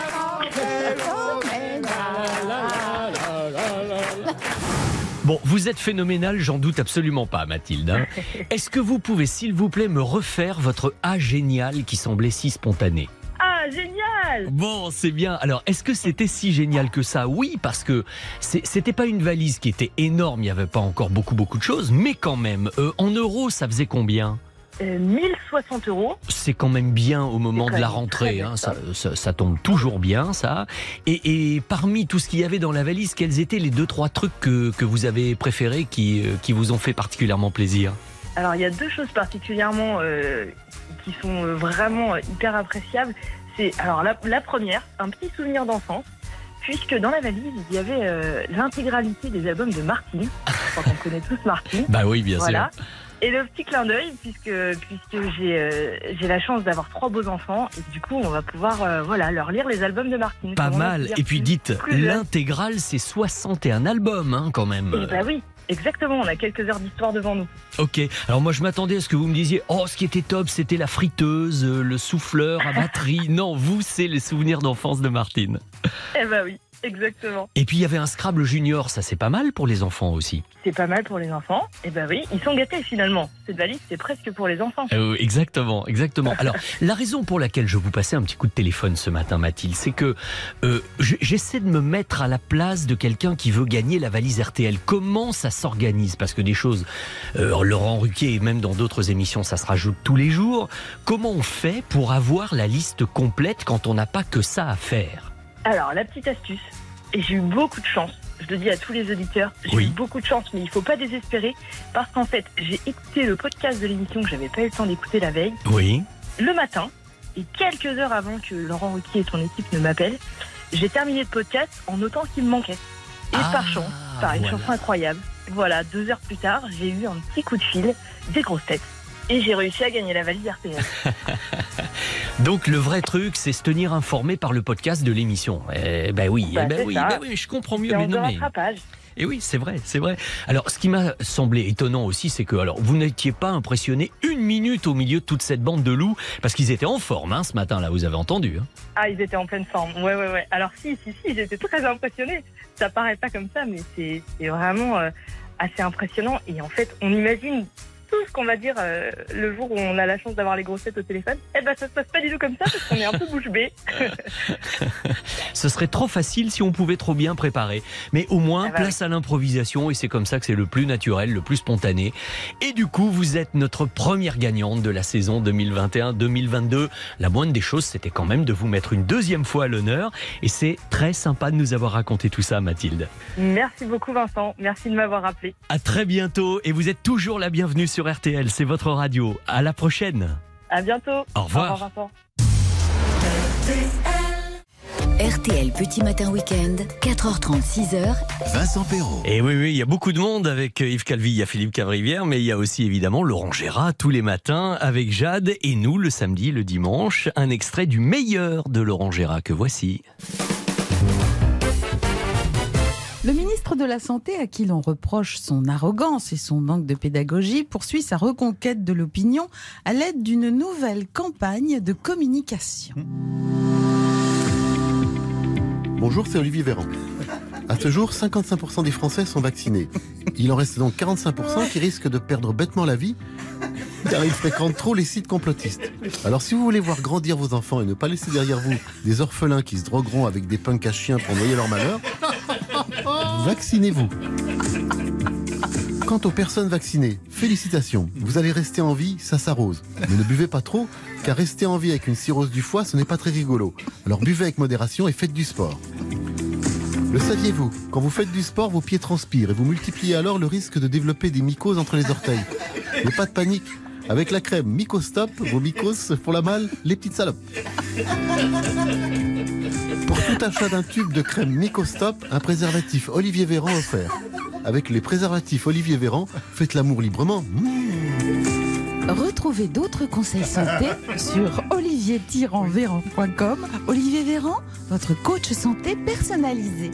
Bon, vous êtes phénoménal, j'en doute absolument pas, Mathilde. Hein. Est-ce que vous pouvez, s'il vous plaît, me refaire votre A génial qui semblait si spontané? Ah, génial! Bon, c'est bien. Alors, est-ce que c'était si génial que ça? Oui, parce que c'est, c'était pas une valise qui était énorme, il n'y avait pas encore beaucoup, beaucoup de choses, mais quand même, euh, en euros, ça faisait combien? Euh, mille soixante euros. C'est quand même bien au moment de la rentrée, hein. ça, ça, ça tombe toujours bien, ça. Et, et parmi tout ce qu'il y avait dans la valise, quels étaient les deux, trois trucs que, que vous avez préférés, qui, qui vous ont fait particulièrement plaisir? Alors, il y a deux choses particulièrement euh, qui sont vraiment hyper appréciables. C'est, alors, la, la première, un petit souvenir d'enfance, puisque dans la valise, il y avait euh, l'intégralité des albums de Martine. Je crois qu'on connaît tous Martine. Bah oui, bien voilà. sûr. Et le petit clin d'œil, puisque, puisque j'ai, euh, j'ai la chance d'avoir trois beaux enfants, et du coup, on va pouvoir euh, voilà, leur lire les albums de Martine. Pas mal. Et puis dites, l'intégrale, c'est soixante et un albums, hein, quand même. Eh bah oui, exactement. On a quelques heures d'histoire devant nous. Ok. Alors moi, je m'attendais à ce que vous me disiez, oh, ce qui était top, c'était la friteuse, le souffleur à batterie. Non, vous, c'est les souvenirs d'enfance de Martine. Eh bah oui. Exactement. Et puis il y avait un Scrabble Junior, ça c'est pas mal pour les enfants aussi. C'est pas mal pour les enfants. Et ben oui, ils sont gâtés finalement. Cette valise, c'est presque pour les enfants. Euh, exactement, exactement. Alors, la raison pour laquelle je vous passais un petit coup de téléphone ce matin, Mathilde, c'est que euh, j'essaie de me mettre à la place de quelqu'un qui veut gagner la valise R T L. Comment ça s'organise? Parce que des choses, euh, Laurent Ruquier et même dans d'autres émissions, ça se rajoute tous les jours. Comment on fait pour avoir la liste complète quand on n'a pas que ça à faire? Alors, la petite astuce, et j'ai eu beaucoup de chance, je le dis à tous les auditeurs, j'ai oui. eu beaucoup de chance, mais il ne faut pas désespérer, parce qu'en fait, j'ai écouté le podcast de l'émission que je n'avais pas eu le temps d'écouter la veille, oui. le matin, et quelques heures avant que Laurent Ruquier et son équipe ne m'appellent, j'ai terminé le podcast en notant qu'il me manquait. Et ah, par chance, par une voilà. chanson incroyable, voilà, deux heures plus tard, j'ai eu un petit coup de fil des grosses têtes. Et j'ai réussi à gagner la valise R T L. Donc le vrai truc, c'est se tenir informé par le podcast de l'émission. Eh ben oui, bah, eh ben c'est oui, ça. ben oui, je comprends mieux. C'est Mais en non, mais... rattrapage. Et oui, c'est vrai, c'est vrai. Alors, ce qui m'a semblé étonnant aussi, c'est que alors vous n'étiez pas impressionné une minute au milieu de toute cette bande de loups, parce qu'ils étaient en forme hein, ce matin-là, vous avez entendu. Hein. Ah, ils étaient en pleine forme. Ouais, ouais, ouais. Alors si, si, si, j'étais très impressionnée. Ça paraît pas comme ça, mais c'est, c'est vraiment euh, assez impressionnant. Et en fait, on imagine tout ce qu'on va dire euh, le jour où on a la chance d'avoir les grossettes au téléphone. Eh ben, ça se passe pas du tout comme ça, parce qu'on est un peu bouche bée. Ce serait trop facile si on pouvait trop bien préparer. Mais au moins, ah bah place oui. à l'improvisation, et c'est comme ça que c'est le plus naturel, le plus spontané. Et du coup, vous êtes notre première gagnante de la saison deux mille vingt et un deux mille vingt-deux. La moindre des choses, c'était quand même de vous mettre une deuxième fois à l'honneur. Et c'est très sympa de nous avoir raconté tout ça, Mathilde. Merci beaucoup, Vincent. Merci de m'avoir appelé. À très bientôt. Et vous êtes toujours la bienvenue sur R T L. C'est votre radio. À la prochaine. À bientôt. Au revoir. Au revoir, Vincent. R T L Petit Matin Week-end, quatre heures trente, six heures. Vincent Perrault. Et oui, oui, il y a beaucoup de monde avec Yves Calvi, il y a Philippe Cavrivière, mais il y a aussi évidemment Laurent Gérard tous les matins avec Jade et nous le samedi, le dimanche. Un extrait du meilleur de Laurent Gérard que voici. Le ministre de la Santé, à qui l'on reproche son arrogance et son manque de pédagogie, poursuit sa reconquête de l'opinion à l'aide d'une nouvelle campagne de communication. Bonjour, c'est Olivier Véran. À ce jour, cinquante-cinq pour cent des Français sont vaccinés. Il en reste donc quarante-cinq pour cent qui risquent de perdre bêtement la vie car ils fréquentent trop les sites complotistes. Alors si vous voulez voir grandir vos enfants et ne pas laisser derrière vous des orphelins qui se drogueront avec des punks à chiens pour noyer leur malheur, vaccinez-vous. Quant aux personnes vaccinées, félicitations, vous allez rester en vie, ça s'arrose. Mais ne buvez pas trop, car rester en vie avec une cirrhose du foie, ce n'est pas très rigolo. Alors buvez avec modération et faites du sport. Le saviez-vous? Quand vous faites du sport, vos pieds transpirent et vous multipliez alors le risque de développer des mycoses entre les orteils. Mais pas de panique, avec la crème Mycostop, vos mycoses font la malle, les petites salopes. Pour tout achat d'un tube de crème Mycostop, un préservatif Olivier Véran offert. Avec les préservatifs Olivier Véran, faites l'amour librement. Mmh. Retrouvez d'autres conseils santé sur olivier tiret véran point com. Olivier Véran, votre coach santé personnalisé.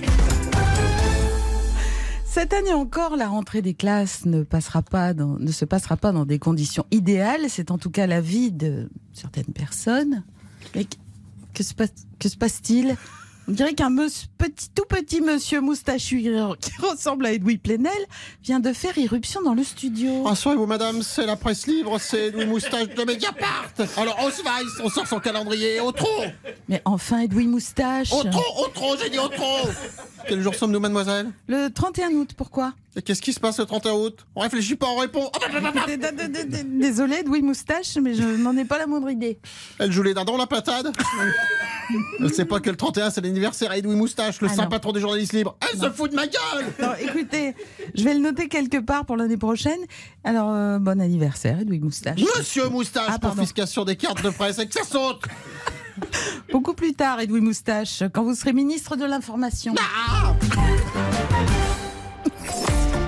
Cette année encore, la rentrée des classes ne, passera pas dans, ne se passera pas dans des conditions idéales. C'est en tout cas l'avis de certaines personnes. Mais que se, passe, que se passe-t-il ? On dirait qu'un monsieur, petit, tout petit monsieur moustachu qui ressemble à Edoui Plenel vient de faire irruption dans le studio. Rassurez-vous madame, c'est la presse libre, c'est Edoui Moustache de Mediapart. Alors on se va, on sort son calendrier, au trop. Mais enfin Edoui Moustache. Au trop, au trop, j'ai dit au trop. Quel jour sommes-nous mademoiselle? Le trente et un août, pourquoi? Et qu'est-ce qui se passe le trente et un août? On réfléchit pas, on répond. Désolée Edoui Moustache, mais je n'en ai pas la moindre idée. Elle joue les dindons, la platade. Elle sait pas que le trente et un c'est l'anniversaire à Edoui Moustache, le ah saint non. patron des journalistes libres. Elle non. se fout de ma gueule. Non, écoutez, je vais le noter quelque part pour l'année prochaine. Alors, euh, bon anniversaire, Edoui Moustache. Monsieur Moustache, ah, confiscation des cartes de presse et que ça saute. Beaucoup plus tard, Edoui Moustache, quand vous serez ministre de l'Information. Ah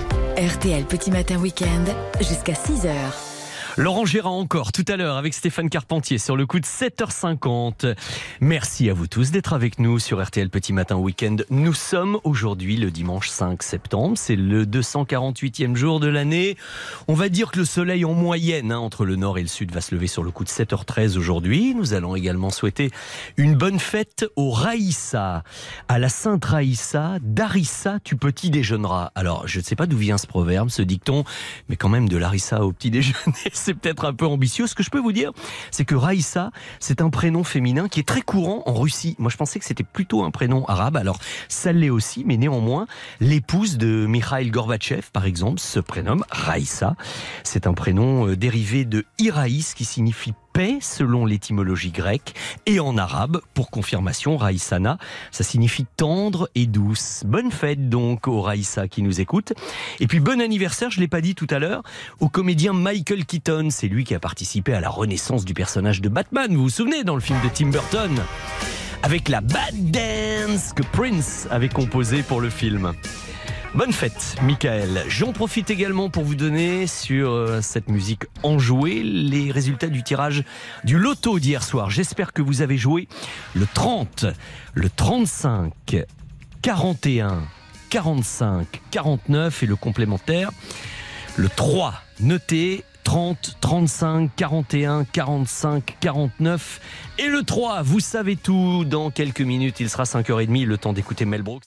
R T L Petit Matin Week-end jusqu'à six heures. Laurent Gérard encore tout à l'heure avec Stéphane Carpentier sur le coup de sept heures cinquante. Merci à vous tous d'être avec nous sur R T L Petit Matin Week-end. Nous sommes aujourd'hui le dimanche cinq septembre. C'est le deux cent quarante-huitième jour de l'année. On va dire que le soleil en moyenne hein, entre le nord et le sud va se lever sur le coup de sept heures treize aujourd'hui. Nous allons également souhaiter une bonne fête au Raïssa, à la Sainte Raïssa. Darissa, tu petit déjeuneras. Alors, je ne sais pas d'où vient ce proverbe, ce dicton, mais quand même de Larissa au petit déjeuner. C'est peut-être un peu ambitieux. Ce que je peux vous dire, c'est que Raïssa, c'est un prénom féminin qui est très courant en Russie. Moi, je pensais que c'était plutôt un prénom arabe. Alors, ça l'est aussi, mais néanmoins, l'épouse de Mikhail Gorbatchev, par exemple, se prénomme Raïssa. C'est un prénom euh, dérivé de Iraïs, qui signifie paix selon l'étymologie grecque, et en arabe, pour confirmation, Raïssana, ça signifie tendre et douce. Bonne fête donc au Raïssa qui nous écoute. Et puis bon anniversaire, je ne l'ai pas dit tout à l'heure, au comédien Michael Keaton. C'est lui qui a participé à la renaissance du personnage de Batman, vous vous souvenez, dans le film de Tim Burton, avec la Bad Dance que Prince avait composée pour le film. Bonne fête, Michael. J'en profite également pour vous donner sur euh, cette musique enjouée les résultats du tirage du loto d'hier soir. J'espère que vous avez joué le trente, le trente-cinq, quarante et un, quarante-cinq, quarante-neuf et le complémentaire, le trois. Notez trente, trente-cinq, quarante et un, quarante-cinq, quarante-neuf et le trois. Vous savez tout. Dans quelques minutes, il sera cinq heures trente, le temps d'écouter Mel Brooks.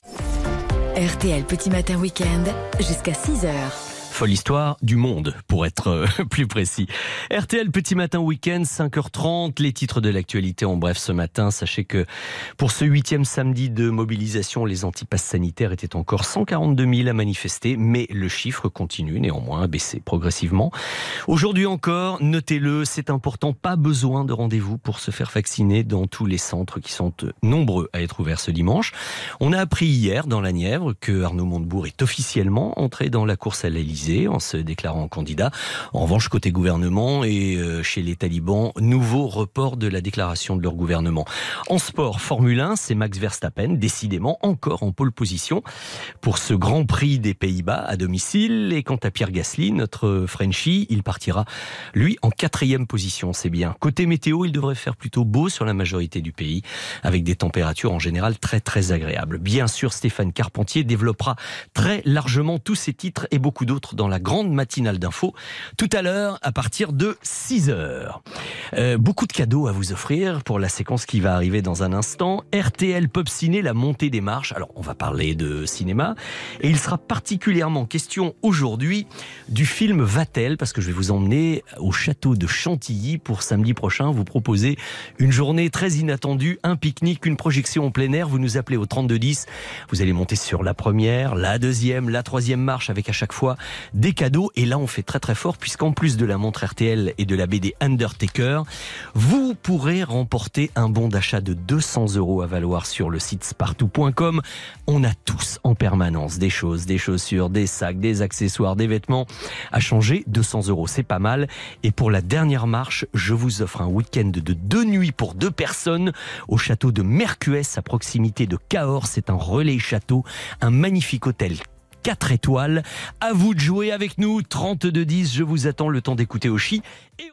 R T L Petit Matin Week-end jusqu'à six heures. Folle histoire du monde, pour être euh, plus précis. R T L Petit Matin Week-end, cinq heures trente, les titres de l'actualité en bref ce matin. Sachez que pour ce huitième samedi de mobilisation, les antipasses sanitaires étaient encore cent quarante-deux mille à manifester, mais le chiffre continue néanmoins à baisser progressivement. Aujourd'hui encore, notez-le, c'est important, pas besoin de rendez-vous pour se faire vacciner dans tous les centres qui sont nombreux à être ouverts ce dimanche. On a appris hier dans la Nièvre que Arnaud Montebourg est officiellement entré dans la course à l'Élysée en se déclarant candidat. En revanche, côté gouvernement et chez les talibans, nouveau report de la déclaration de leur gouvernement. En sport, Formule un, c'est Max Verstappen, décidément encore en pole position pour ce Grand Prix des Pays-Bas à domicile. Et quant à Pierre Gasly, notre Frenchie, il partira, lui, en quatrième position, c'est bien. Côté météo, il devrait faire plutôt beau sur la majorité du pays, avec des températures en général très très agréables. Bien sûr, Stéphane Carpentier développera très largement tous ces titres et beaucoup d'autres dans la grande matinale d'infos, tout à l'heure à partir de six heures. Euh, beaucoup de cadeaux à vous offrir pour la séquence qui va arriver dans un instant. R T L Pop Ciné, la montée des marches. Alors, on va parler de cinéma et il sera particulièrement question aujourd'hui du film Vatel, parce que je vais vous emmener au château de Chantilly pour samedi prochain. Vous proposer une journée très inattendue, un pique-nique, une projection en plein air. Vous nous appelez au trente-deux dix. Vous allez monter sur la première, la deuxième, la troisième marche avec à chaque fois des cadeaux. Et là, on fait très très fort puisqu'en plus de la montre R T L et de la B D Undertaker, vous pourrez remporter un bon d'achat de deux cents euros à valoir sur le site spartou point com. On a tous en permanence des choses, des chaussures, des sacs, des accessoires, des vêtements à changer. deux cents euros, c'est pas mal. Et pour la dernière marche, je vous offre un week-end de deux nuits pour deux personnes au château de Mercuès à proximité de Cahors. C'est un relais château, un magnifique hôtel quatre étoiles. À vous de jouer avec nous. trente-deux dix, je vous attends, le temps d'écouter Oshi. Et...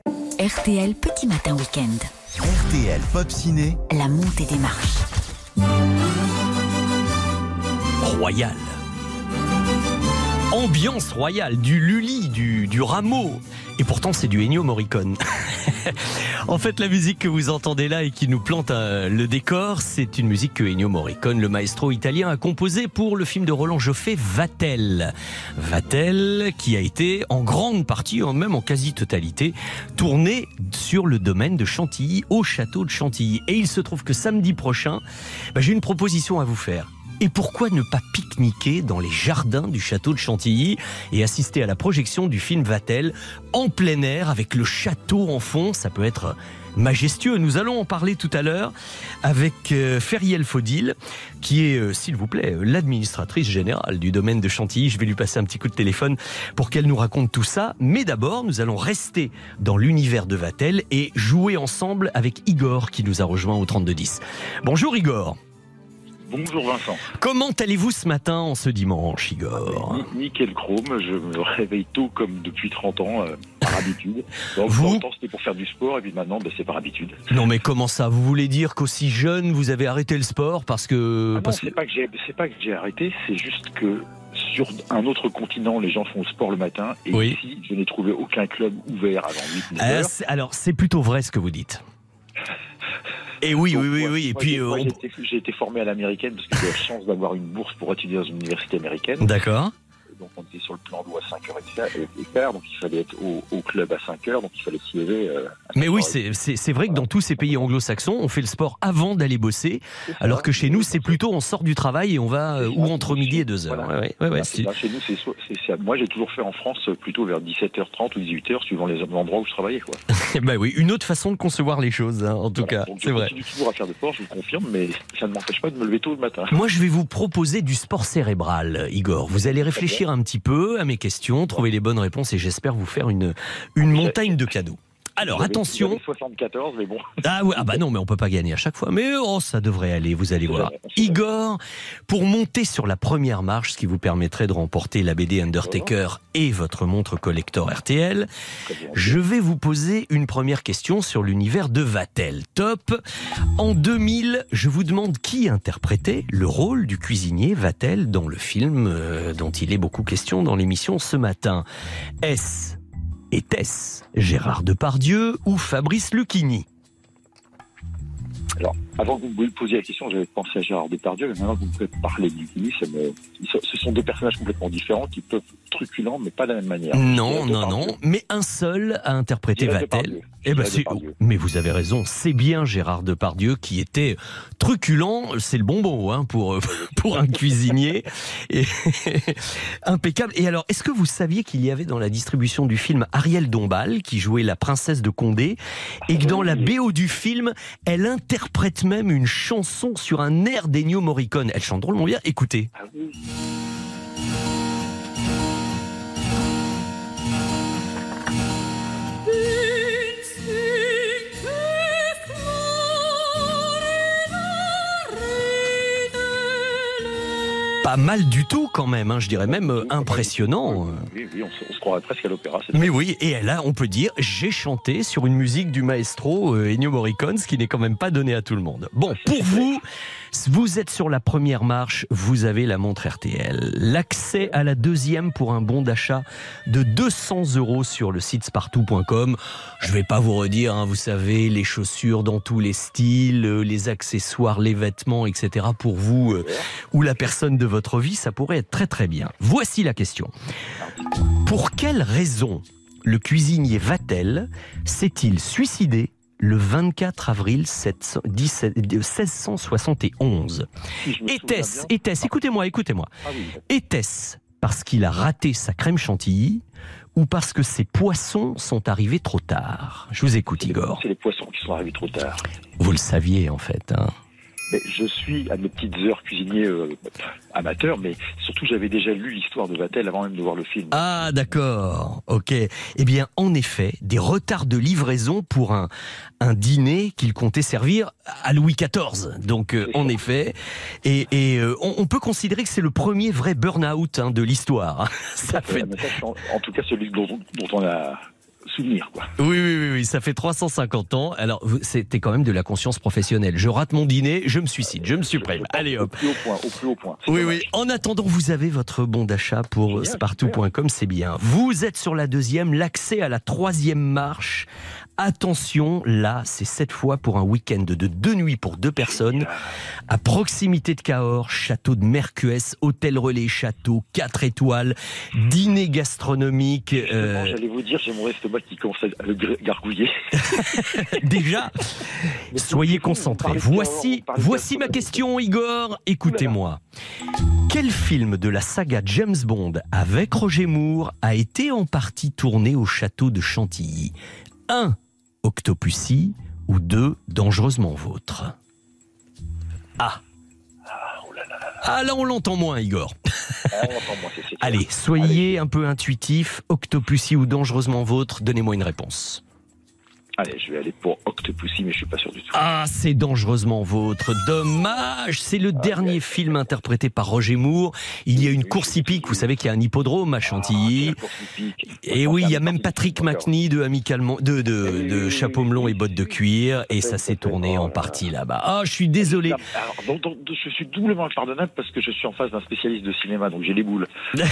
R T L Petit Matin Week-end. R T L Pop Ciné. La montée des marches. Royal. Ambiance royale, du Lully, du, du Rameau. Et pourtant, c'est du Ennio Morricone. En fait, la musique que vous entendez là et qui nous plante euh, le décor, c'est une musique que Ennio Morricone, le maestro italien, a composée pour le film de Roland Joffé, Vatel. Vatel, qui a été en grande partie, même en quasi-totalité, tourné sur le domaine de Chantilly, au château de Chantilly. Et il se trouve que samedi prochain, bah, j'ai une proposition à vous faire. Et pourquoi ne pas pique-niquer dans les jardins du château de Chantilly et assister à la projection du film Vatel en plein air avec le château en fond? Ça peut être majestueux. Nous allons en parler tout à l'heure avec euh, Feriel Faudil, qui est, euh, s'il vous plaît, l'administratrice générale du domaine de Chantilly. Je vais lui passer un petit coup de téléphone pour qu'elle nous raconte tout ça. Mais d'abord, nous allons rester dans l'univers de Vatel et jouer ensemble avec Igor qui nous a rejoint au trente-deux dix. Bonjour Igor. Bonjour Vincent. Comment allez-vous ce matin en ce dimanche, Igor? Nickel chrome, je me réveille tôt comme depuis trente ans, euh, par habitude. Donc, Vous longtemps c'était pour faire du sport et puis maintenant ben, c'est par habitude. Non mais comment ça? Vous voulez dire qu'aussi jeune vous avez arrêté le sport parce que... Ah non, parce que... c'est pas que j'ai, c'est pas que j'ai arrêté, c'est juste que sur un autre continent, les gens font le sport le matin et Oui. ici, je n'ai trouvé aucun club ouvert avant huit neuf Ah, heures. c'est- alors c'est plutôt vrai ce que vous dites. Et oui, Donc, oui, oui, moi- oui. Et moi, puis, j'ai, euh, moi, on- j'ai, été, j'ai été formé à l'américaine parce que j'ai la chance d'avoir une bourse pour étudier dans une université américaine. D'accord. Donc on était sur le plan d'eau à cinq heures quinze, donc il fallait être au, au club à cinq heures, donc il fallait s'y lever. Euh, à Mais cinq oui, heures. c'est, c'est, c'est vrai que dans tous ces pays anglo-saxons, on fait le sport avant d'aller bosser, alors que chez nous, c'est plutôt on sort du travail et on va euh, ou entre midi et deux heures. Voilà. Ouais, ouais, ouais, ouais, Voilà, c'est- c'est ça. Chez nous, c'est, soit- c'est, c'est- moi j'ai toujours fait en France euh, plutôt vers dix-sept heures trente ou dix-huit heures, suivant les endroits où je travaillais. Quoi. bah oui, une autre façon de concevoir les choses, hein, en tout Voilà. cas, Donc, c'est je vrai. continue toujours à faire du sport, je vous le confirme, mais ça ne m'empêche pas de me lever tôt le matin. Moi, je vais vous proposer du sport cérébral, Igor. Vous allez réfléchir un petit peu à mes questions, trouver les bonnes réponses et j'espère vous faire une, une montagne de cadeaux. Alors, J'avais- attention. j'avais soixante-quatorze, mais bon. Ah, ouais, ah bah non, mais on peut pas gagner à chaque fois. Mais oh, ça devrait aller, vous allez voir. Igor, pour monter sur la première marche, ce qui vous permettrait de remporter la B D Undertaker et votre montre collector R T L, je vais vous poser une première question sur l'univers de Vatel. Top. En deux mille, je vous demande qui interprétait le rôle du cuisinier Vatel dans le film euh, dont il est beaucoup question dans l'émission ce matin. Est-ce Était-ce Gérard Depardieu ou Fabrice Lucchini? Alors, avant que vous me posiez la question, j'avais pensé à Gérard Depardieu, mais maintenant que vous me faites parler de Lucchini, ça me... ce sont deux personnages complètement différents qui peuvent être truculents, mais pas de la même manière. Non, Gérard non, Depardieu. non. Mais un seul a interprété Gérard Vatel. Depardieu. Eh ben, Gérard c'est... Depardieu. Mais vous avez raison, c'est bien Gérard Depardieu qui était truculent, c'est le bon mot hein, pour, pour un cuisinier. Et impeccable. Et alors, est-ce que vous saviez qu'il y avait dans la distribution du film Ariel Dombal, qui jouait la princesse de Condé, et que dans la B O du film, elle interprète même une chanson sur un air d'Ennio Morricone. Elle chante drôlement bien, écoutez. Ah oui. Pas mal du tout quand même, hein, je dirais même euh, impressionnant. Oui, oui, on se, on se croirait presque à l'opéra. c'est Mais oui, et là, on peut dire, j'ai chanté sur une musique du maestro euh, Ennio Morricone, ce qui n'est quand même pas donné à tout le monde. Bon, pour vous, vous êtes sur la première marche, vous avez la montre R T L. L'accès à la deuxième pour un bon d'achat de deux cents euros sur le site spartou point com. Je vais pas vous redire, hein, vous savez, les chaussures dans tous les styles, euh, les accessoires, les vêtements, et cetera. Pour vous euh, ou la personne de votre vie, ça pourrait être très très bien. Voici la question. Pour quelle raison le cuisinier Vatel s'est-il suicidé le vingt-quatre avril seize cent soixante et onze? Était-ce, était-ce, écoutez-moi, écoutez-moi, Ah oui. était-ce parce qu'il a raté sa crème chantilly ou parce que ses poissons sont arrivés trop tard? Je vous écoute, Igor. C'est les poissons qui sont arrivés trop tard. Vous le saviez en fait, hein. Mais je suis à mes petites heures cuisinier euh, amateur, mais surtout j'avais déjà lu l'histoire de Vatel avant même de voir le film. Ah d'accord, ok. Eh bien en effet, des retards de livraison pour un, un dîner qu'il comptait servir à Louis quatorze. Donc euh, en effet, et, et euh, on, on peut considérer que c'est le premier vrai burn-out hein, de l'histoire. Ça fait... Euh, mais ça, en, en tout cas celui dont, dont on a souvenir, quoi. Oui, oui, oui, oui, ça fait trois cent cinquante ans. Alors, vous- c'était quand même de la conscience professionnelle. Je rate mon dîner, je me suicide, je me supprime. Allez hop. Au plus haut point, au plus haut point. Oui, oui. En attendant, vous avez votre bon d'achat pour spartou point com, c'est bien. Vous êtes sur la deuxième, l'accès à la troisième marche. Attention, là, c'est cette fois pour un week-end de deux nuits pour deux personnes, à proximité de Cahors, château de Mercuès, hôtel relais château, quatre étoiles, dîner gastronomique. euh, J'allais vous dire, j'ai mon estomac qui commence à le gr- gargouiller. Déjà, soyez concentrés. Voici, voici ma question, Igor. Écoutez-moi. Quel film de la saga James Bond avec Roger Moore a été en partie tourné au château de Chantilly? un. Octopussy ou deux. Dangereusement vôtre. Ah. Ah là, on l'entend moins, Igor. Allez, soyez un peu intuitif. Octopussy ou Dangereusement vôtre, donnez-moi une réponse. Allez, je vais aller pour Octopussy, mais je suis pas sûr du tout. Ah, c'est dangereusement vôtre. Dommage. C'est le ah, dernier bien. film interprété par Roger Moore. Il y a une course hippique. Vous savez qu'il y a un hippodrome à Chantilly. Ah, et oui, il y a même Patrick Macnee de Amicalement, de, de, de Chapeau melon et bottes de cuir. Et ça s'est tourné en partie là-bas. Ah, je suis désolé. Alors, donc, donc, je suis doublement impardonnable parce que je suis en face d'un spécialiste de cinéma, donc j'ai les boules.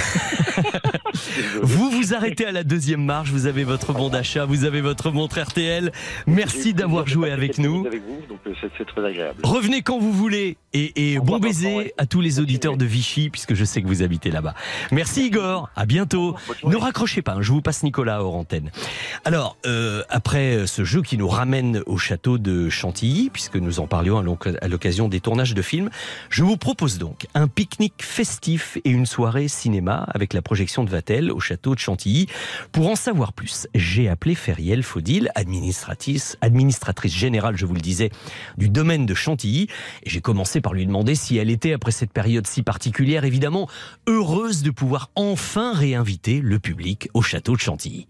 Vous vous arrêtez à la deuxième marche. Vous avez votre bon d'achat. Vous avez votre montre R T L. Merci d'avoir joué avec nous. Avec vous, donc c'est, c'est très agréable. Revenez quand vous voulez et, et bon baiser à tous les auditeurs de Vichy puisque je sais que vous habitez là-bas. Merci Igor, à bientôt. Ne raccrochez pas, hein, je vous passe Nicolas hors antenne. Alors, euh, après ce jeu qui nous ramène au château de Chantilly, puisque nous en parlions à l'occasion des tournages de films, je vous propose donc un pique-nique festif et une soirée cinéma avec la projection de Vatel au château de Chantilly. Pour en savoir plus, j'ai appelé Feriel Faudil, administratrice, administratrice générale, je vous le disais, du domaine de Chantilly. Et j'ai commencé par lui demander si elle était, après cette période si particulière, évidemment, heureuse de pouvoir enfin réinviter le public au château de Chantilly.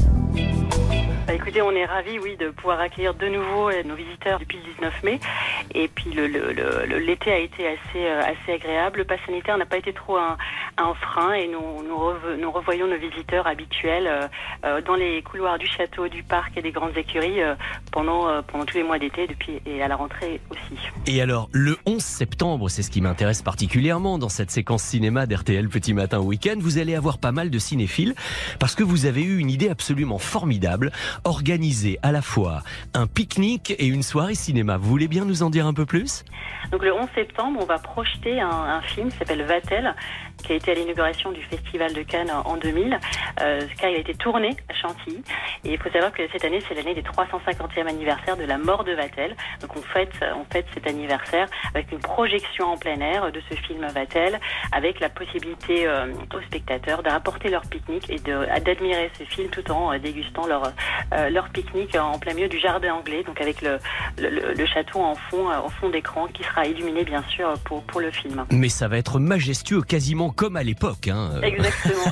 Bah écoutez, on est ravis, oui, de pouvoir accueillir de nouveau nos visiteurs depuis le dix-neuf mai. Et puis le, le, le, l'été a été assez, euh, assez agréable. Le pass sanitaire n'a pas été trop un, un frein et nous, nous, rev- nous revoyons nos visiteurs habituels euh, euh, dans les couloirs du château, du parc et des grandes écuries euh, pendant, euh, pendant tous les mois d'été depuis, et à la rentrée aussi. Et alors, le onze septembre, c'est ce qui m'intéresse particulièrement dans cette séquence cinéma d'R T L Petit Matin Week-end, vous allez avoir pas mal de cinéphiles parce que vous avez eu une idée absolument formidable. Organiser à la fois un pique-nique et une soirée cinéma. Vous voulez bien nous en dire un peu plus ? Donc le onze septembre, on va projeter un, un film qui s'appelle Vatel, qui a été à l'inauguration du Festival de Cannes en deux mille, euh, car il a été tourné à Chantilly. Et il faut savoir que cette année, c'est l'année des trois cent cinquantième anniversaire de la mort de Vatel. Donc on fête, on fête cet anniversaire avec une projection en plein air de ce film Vatel, avec la possibilité euh, aux spectateurs de rapporter leur pique-nique et de, d'admirer ce film tout en euh, dégustant leur Euh, leur pique-nique en plein milieu du jardin anglais, donc avec le, le, le château en fond, en fond d'écran qui sera illuminé bien sûr pour, pour le film. Mais ça va être majestueux, quasiment comme à l'époque. Hein. Exactement.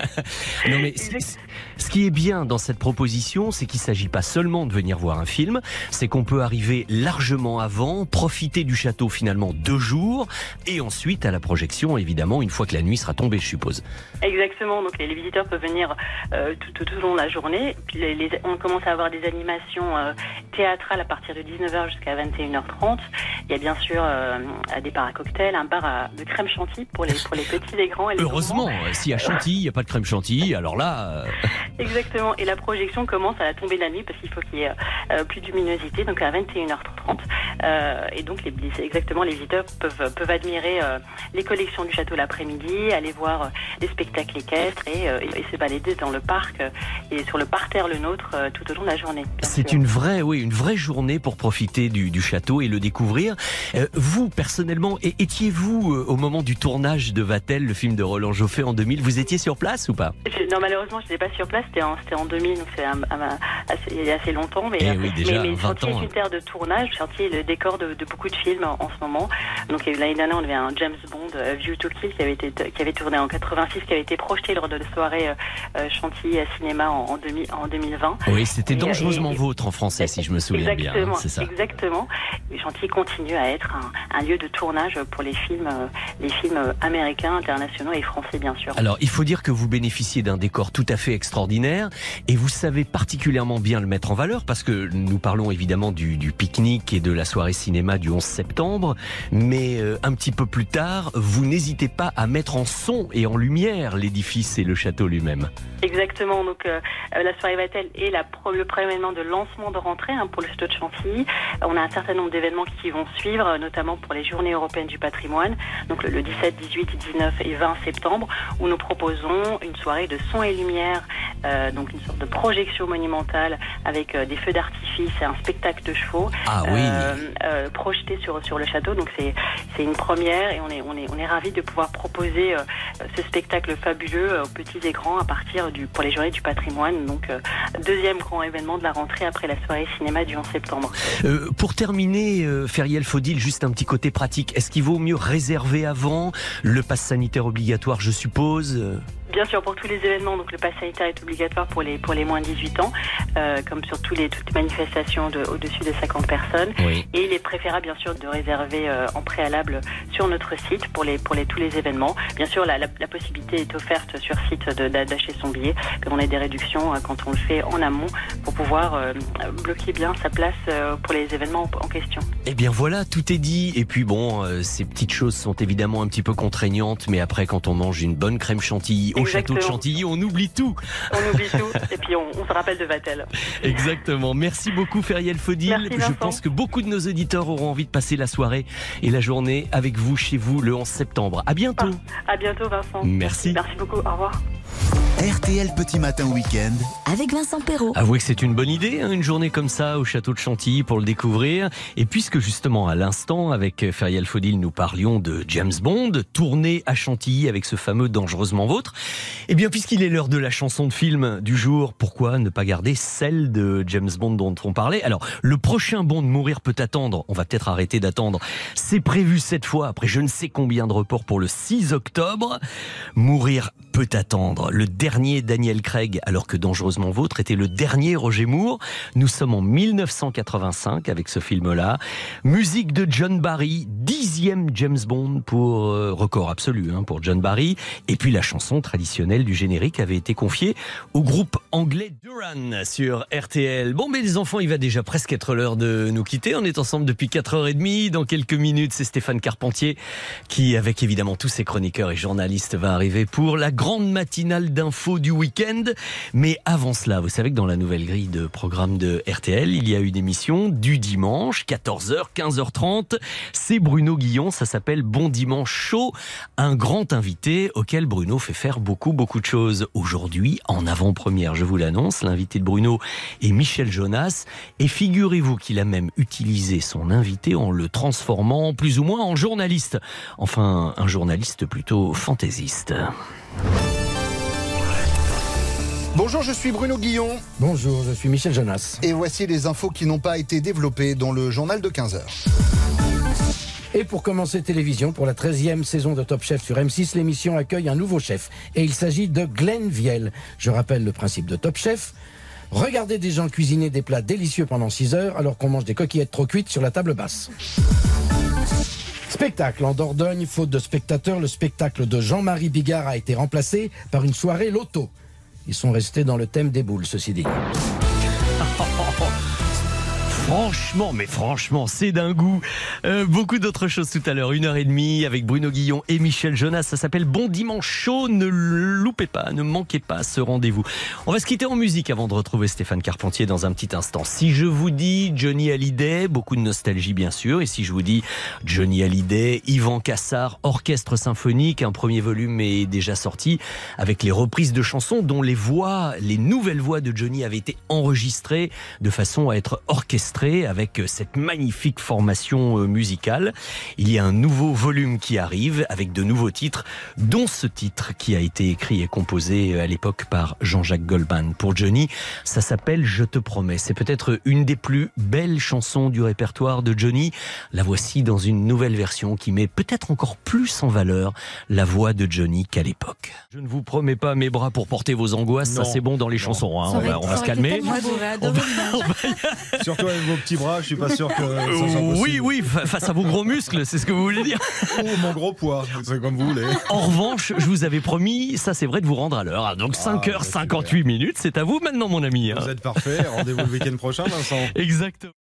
Non mais c- ce qui est bien dans cette proposition, c'est qu'il ne s'agit pas seulement de venir voir un film, c'est qu'on peut arriver largement avant, profiter du château finalement deux jours, et ensuite à la projection évidemment une fois que la nuit sera tombée, je suppose. Exactement, donc les, les visiteurs peuvent venir euh, tout, tout, tout au long de la journée, puis les, les, on commence à avoir des animations euh, théâtrales à partir de dix-neuf heures jusqu'à vingt et une heures trente. Il y a bien sûr euh, des bars à cocktails, un bar à, de crème chantilly pour les, pour les petits, les grands et les Heureusement, gourmands. Si à Chantilly il n'y a pas de crème chantilly, alors là... Euh... Exactement, et la projection commence à la tombée de la nuit parce qu'il faut qu'il y ait euh, plus de luminosité, donc à vingt et une heures trente. Euh, et donc les, les, exactement, les visiteurs peuvent, peuvent admirer euh, les collections du château l'après-midi, aller voir euh, les spectacles équestres et, euh, et, et se balader dans le parc euh, et sur le parterre le nôtre euh, tout au long de la journée. C'est sûr. une vraie, oui, une vraie journée pour profiter du, du château et le découvrir. Euh, vous, personnellement, étiez-vous euh, au moment du tournage de Vatel, le film de Roland Joffé en deux mille, vous étiez sur place ou pas ? je, Non, malheureusement, je n'étais pas sur place, c'était en, c'était en deux mille, donc c'est un, un, assez, il y a assez longtemps. Mais, eh oui, déjà, mais, mais Chantilly ans, est une terre de tournage, Chantilly est le décor de, de beaucoup de films en, en ce moment. Donc il y a eu, l'année dernière, on avait un James Bond, euh, View to Kill, qui avait, été, qui avait tourné en quatre-vingt-six, qui avait été projeté lors de la soirée euh, Chantilly à cinéma en, en, deux mille, en deux mille vingt. Oui, c'était et, dangereusement et, vôtre en français, si je me souviens exactement, bien. Hein, c'est ça. Exactement. Et Chantilly continue à être un, un lieu de tournage pour les films, euh, les films américains, internationaux et français, bien sûr. Alors, il faut dire que vous bénéficiez d'un décor tout à fait extraordinaire et vous savez particulièrement bien le mettre en valeur parce que nous parlons évidemment du, du pique-nique et de la soirée cinéma du onze septembre, mais euh, un petit peu plus tard, vous n'hésitez pas à mettre en son et en lumière l'édifice et le château lui-même. Exactement. Donc, euh, la soirée Vatel est la, le premier événement de lancement de rentrée hein, pour le château de Chantilly. On a un certain nombre d'événements qui vont suivre, notamment pour les Journées européennes du patrimoine, donc le, le dix-sept, dix-huit, dix-neuf et vingt septembre, où nous proposons une soirée de son et lumière, euh, donc une sorte de projection monumentale avec euh, des feux d'artifice et un spectacle de chevaux ah, oui. euh, euh, projeté sur sur le château. Donc c'est c'est une première et on est on est on est ravis de pouvoir proposer euh, ce spectacle fabuleux euh, aux petits et grands à partir du pour les Journées du patrimoine. Donc euh, deuxième grand événement de la rentrée après la soirée cinéma du onze septembre. Euh, pour terminer, euh, Feriel Faudil, juste un petit côté pratique. Est-ce qu'il vaut mieux réserver avant le pass sanitaire obligatoire, je suppose ? Bien sûr, pour tous les événements, donc le pass sanitaire est obligatoire pour les, pour les moins de dix-huit ans, euh, comme sur tous les, toutes les manifestations de, au-dessus de cinquante personnes. Oui. Et il est préférable, bien sûr, de réserver euh, en préalable sur notre site pour, les, pour les, tous les événements. Bien sûr, la, la, la possibilité est offerte sur site de, d'acheter son billet, comme on a des réductions euh, quand on le fait en amont pour pouvoir euh, bloquer bien sa place euh, pour les événements en, en question. Eh bien voilà, tout est dit. Et puis bon, euh, ces petites choses sont évidemment un petit peu contraignantes, mais après, quand on mange une bonne crème chantilly au Exactement. château de Chantilly, on oublie tout. On oublie tout, et puis on, on se rappelle de Vatel. Exactement. Merci beaucoup, Feriel Fodil. Merci, Je Vincent. pense que beaucoup de nos auditeurs auront envie de passer la soirée et la journée avec vous, chez vous, le onze septembre. À bientôt. Ah, à bientôt, Vincent. Merci. Merci beaucoup. Au revoir. R T L Petit Matin Week-end. Avec Vincent Perrault. Avouez que c'est une bonne idée, hein, une journée comme ça au château de Chantilly pour le découvrir. Et puisque justement à l'instant, avec Feriel Fodil, nous parlions de James Bond, tourné à Chantilly avec ce fameux Dangereusement Vôtre, eh bien puisqu'il est l'heure de la chanson de film du jour, pourquoi ne pas garder celle de James Bond dont on parlait? Alors, le prochain Bond, Mourir peut attendre, on va peut-être arrêter d'attendre, c'est prévu cette fois, après je ne sais combien de reports, pour le six octobre. Mourir peut attendre, le dernier Daniel Craig, alors que Dangereusement Vôtre était le dernier Roger Moore. Nous sommes en mille neuf cent quatre-vingt-cinq avec ce film-là. Musique de John Barry, dixième James Bond pour euh, record absolu hein, pour John Barry. Et puis la chanson traditionnelle du générique avait été confiée au groupe anglais Duran sur R T L. Bon, mais les enfants, il va déjà presque être l'heure de nous quitter. On est ensemble depuis quatre heures trente. Dans quelques minutes, c'est Stéphane Carpentier qui, avec évidemment tous ses chroniqueurs et journalistes, va arriver pour la grande matinale d'infos du week-end. Mais avant cela, vous savez que dans la nouvelle grille de programme de R T L, il y a une émission du dimanche, quatorze heures, quinze heures trente. C'est Bruno Guillon, ça s'appelle Bon Dimanche Show. Un grand invité auquel Bruno fait faire beaucoup, beaucoup de choses. Aujourd'hui, en avant-première, je vous l'annonce, l'invité de Bruno est Michel Jonas. Et figurez-vous qu'il a même utilisé son invité en le transformant plus ou moins en journaliste. Enfin, un journaliste plutôt fantaisiste. Bonjour, je suis Bruno Guillon. Bonjour, je suis Michel Jonas. Et voici les infos qui n'ont pas été développées dans le journal de quinze heures. Et pour commencer télévision, pour la treizième saison de Top Chef sur M six, l'émission accueille un nouveau chef. Et il s'agit de Glenn Viel. Je rappelle le principe de Top Chef. Regardez des gens cuisiner des plats délicieux pendant six heures alors qu'on mange des coquillettes trop cuites sur la table basse. Spectacle en Dordogne, faute de spectateurs, le spectacle de Jean-Marie Bigard a été remplacé par une soirée loto. Ils sont restés dans le thème des boules, ceci dit. Franchement, mais franchement, c'est d'un goût. Euh, beaucoup d'autres choses tout à l'heure. Une heure et demie avec Bruno Guillon et Michel Jonas. Ça s'appelle Bon Dimanche Show. Ne loupez pas, ne manquez pas ce rendez-vous. On va se quitter en musique avant de retrouver Stéphane Carpentier dans un petit instant. Si je vous dis Johnny Hallyday, beaucoup de nostalgie bien sûr. Et si je vous dis Johnny Hallyday, Yvan Cassar, Orchestre Symphonique, un premier volume est déjà sorti avec les reprises de chansons dont les voix, les nouvelles voix de Johnny avaient été enregistrées de façon à être orchestrées avec cette magnifique formation musicale. Il y a un nouveau volume qui arrive avec de nouveaux titres, dont ce titre qui a été écrit et composé à l'époque par Jean-Jacques Goldman. Pour Johnny, ça s'appelle Je te promets. C'est peut-être une des plus belles chansons du répertoire de Johnny. La voici dans une nouvelle version qui met peut-être encore plus en valeur la voix de Johnny qu'à l'époque. Je ne vous promets pas mes bras pour porter vos angoisses, non, ça c'est bon dans les non. chansons. Hein. On va, on va se calmer. Moi, j'aurais adoré. On va, on va... Surtout avec vos petits bras, je suis pas sûr que ça soit possible. Oui, oui, face à vos gros muscles, c'est ce que vous voulez dire. Ou mon gros poids, c'est comme vous voulez. En revanche, je vous avais promis, ça c'est vrai, de vous rendre à l'heure. Donc cinq heures cinquante-huit minutes, c'est à vous maintenant mon ami. Vous êtes parfait, rendez-vous le week-end prochain Vincent. Exactement.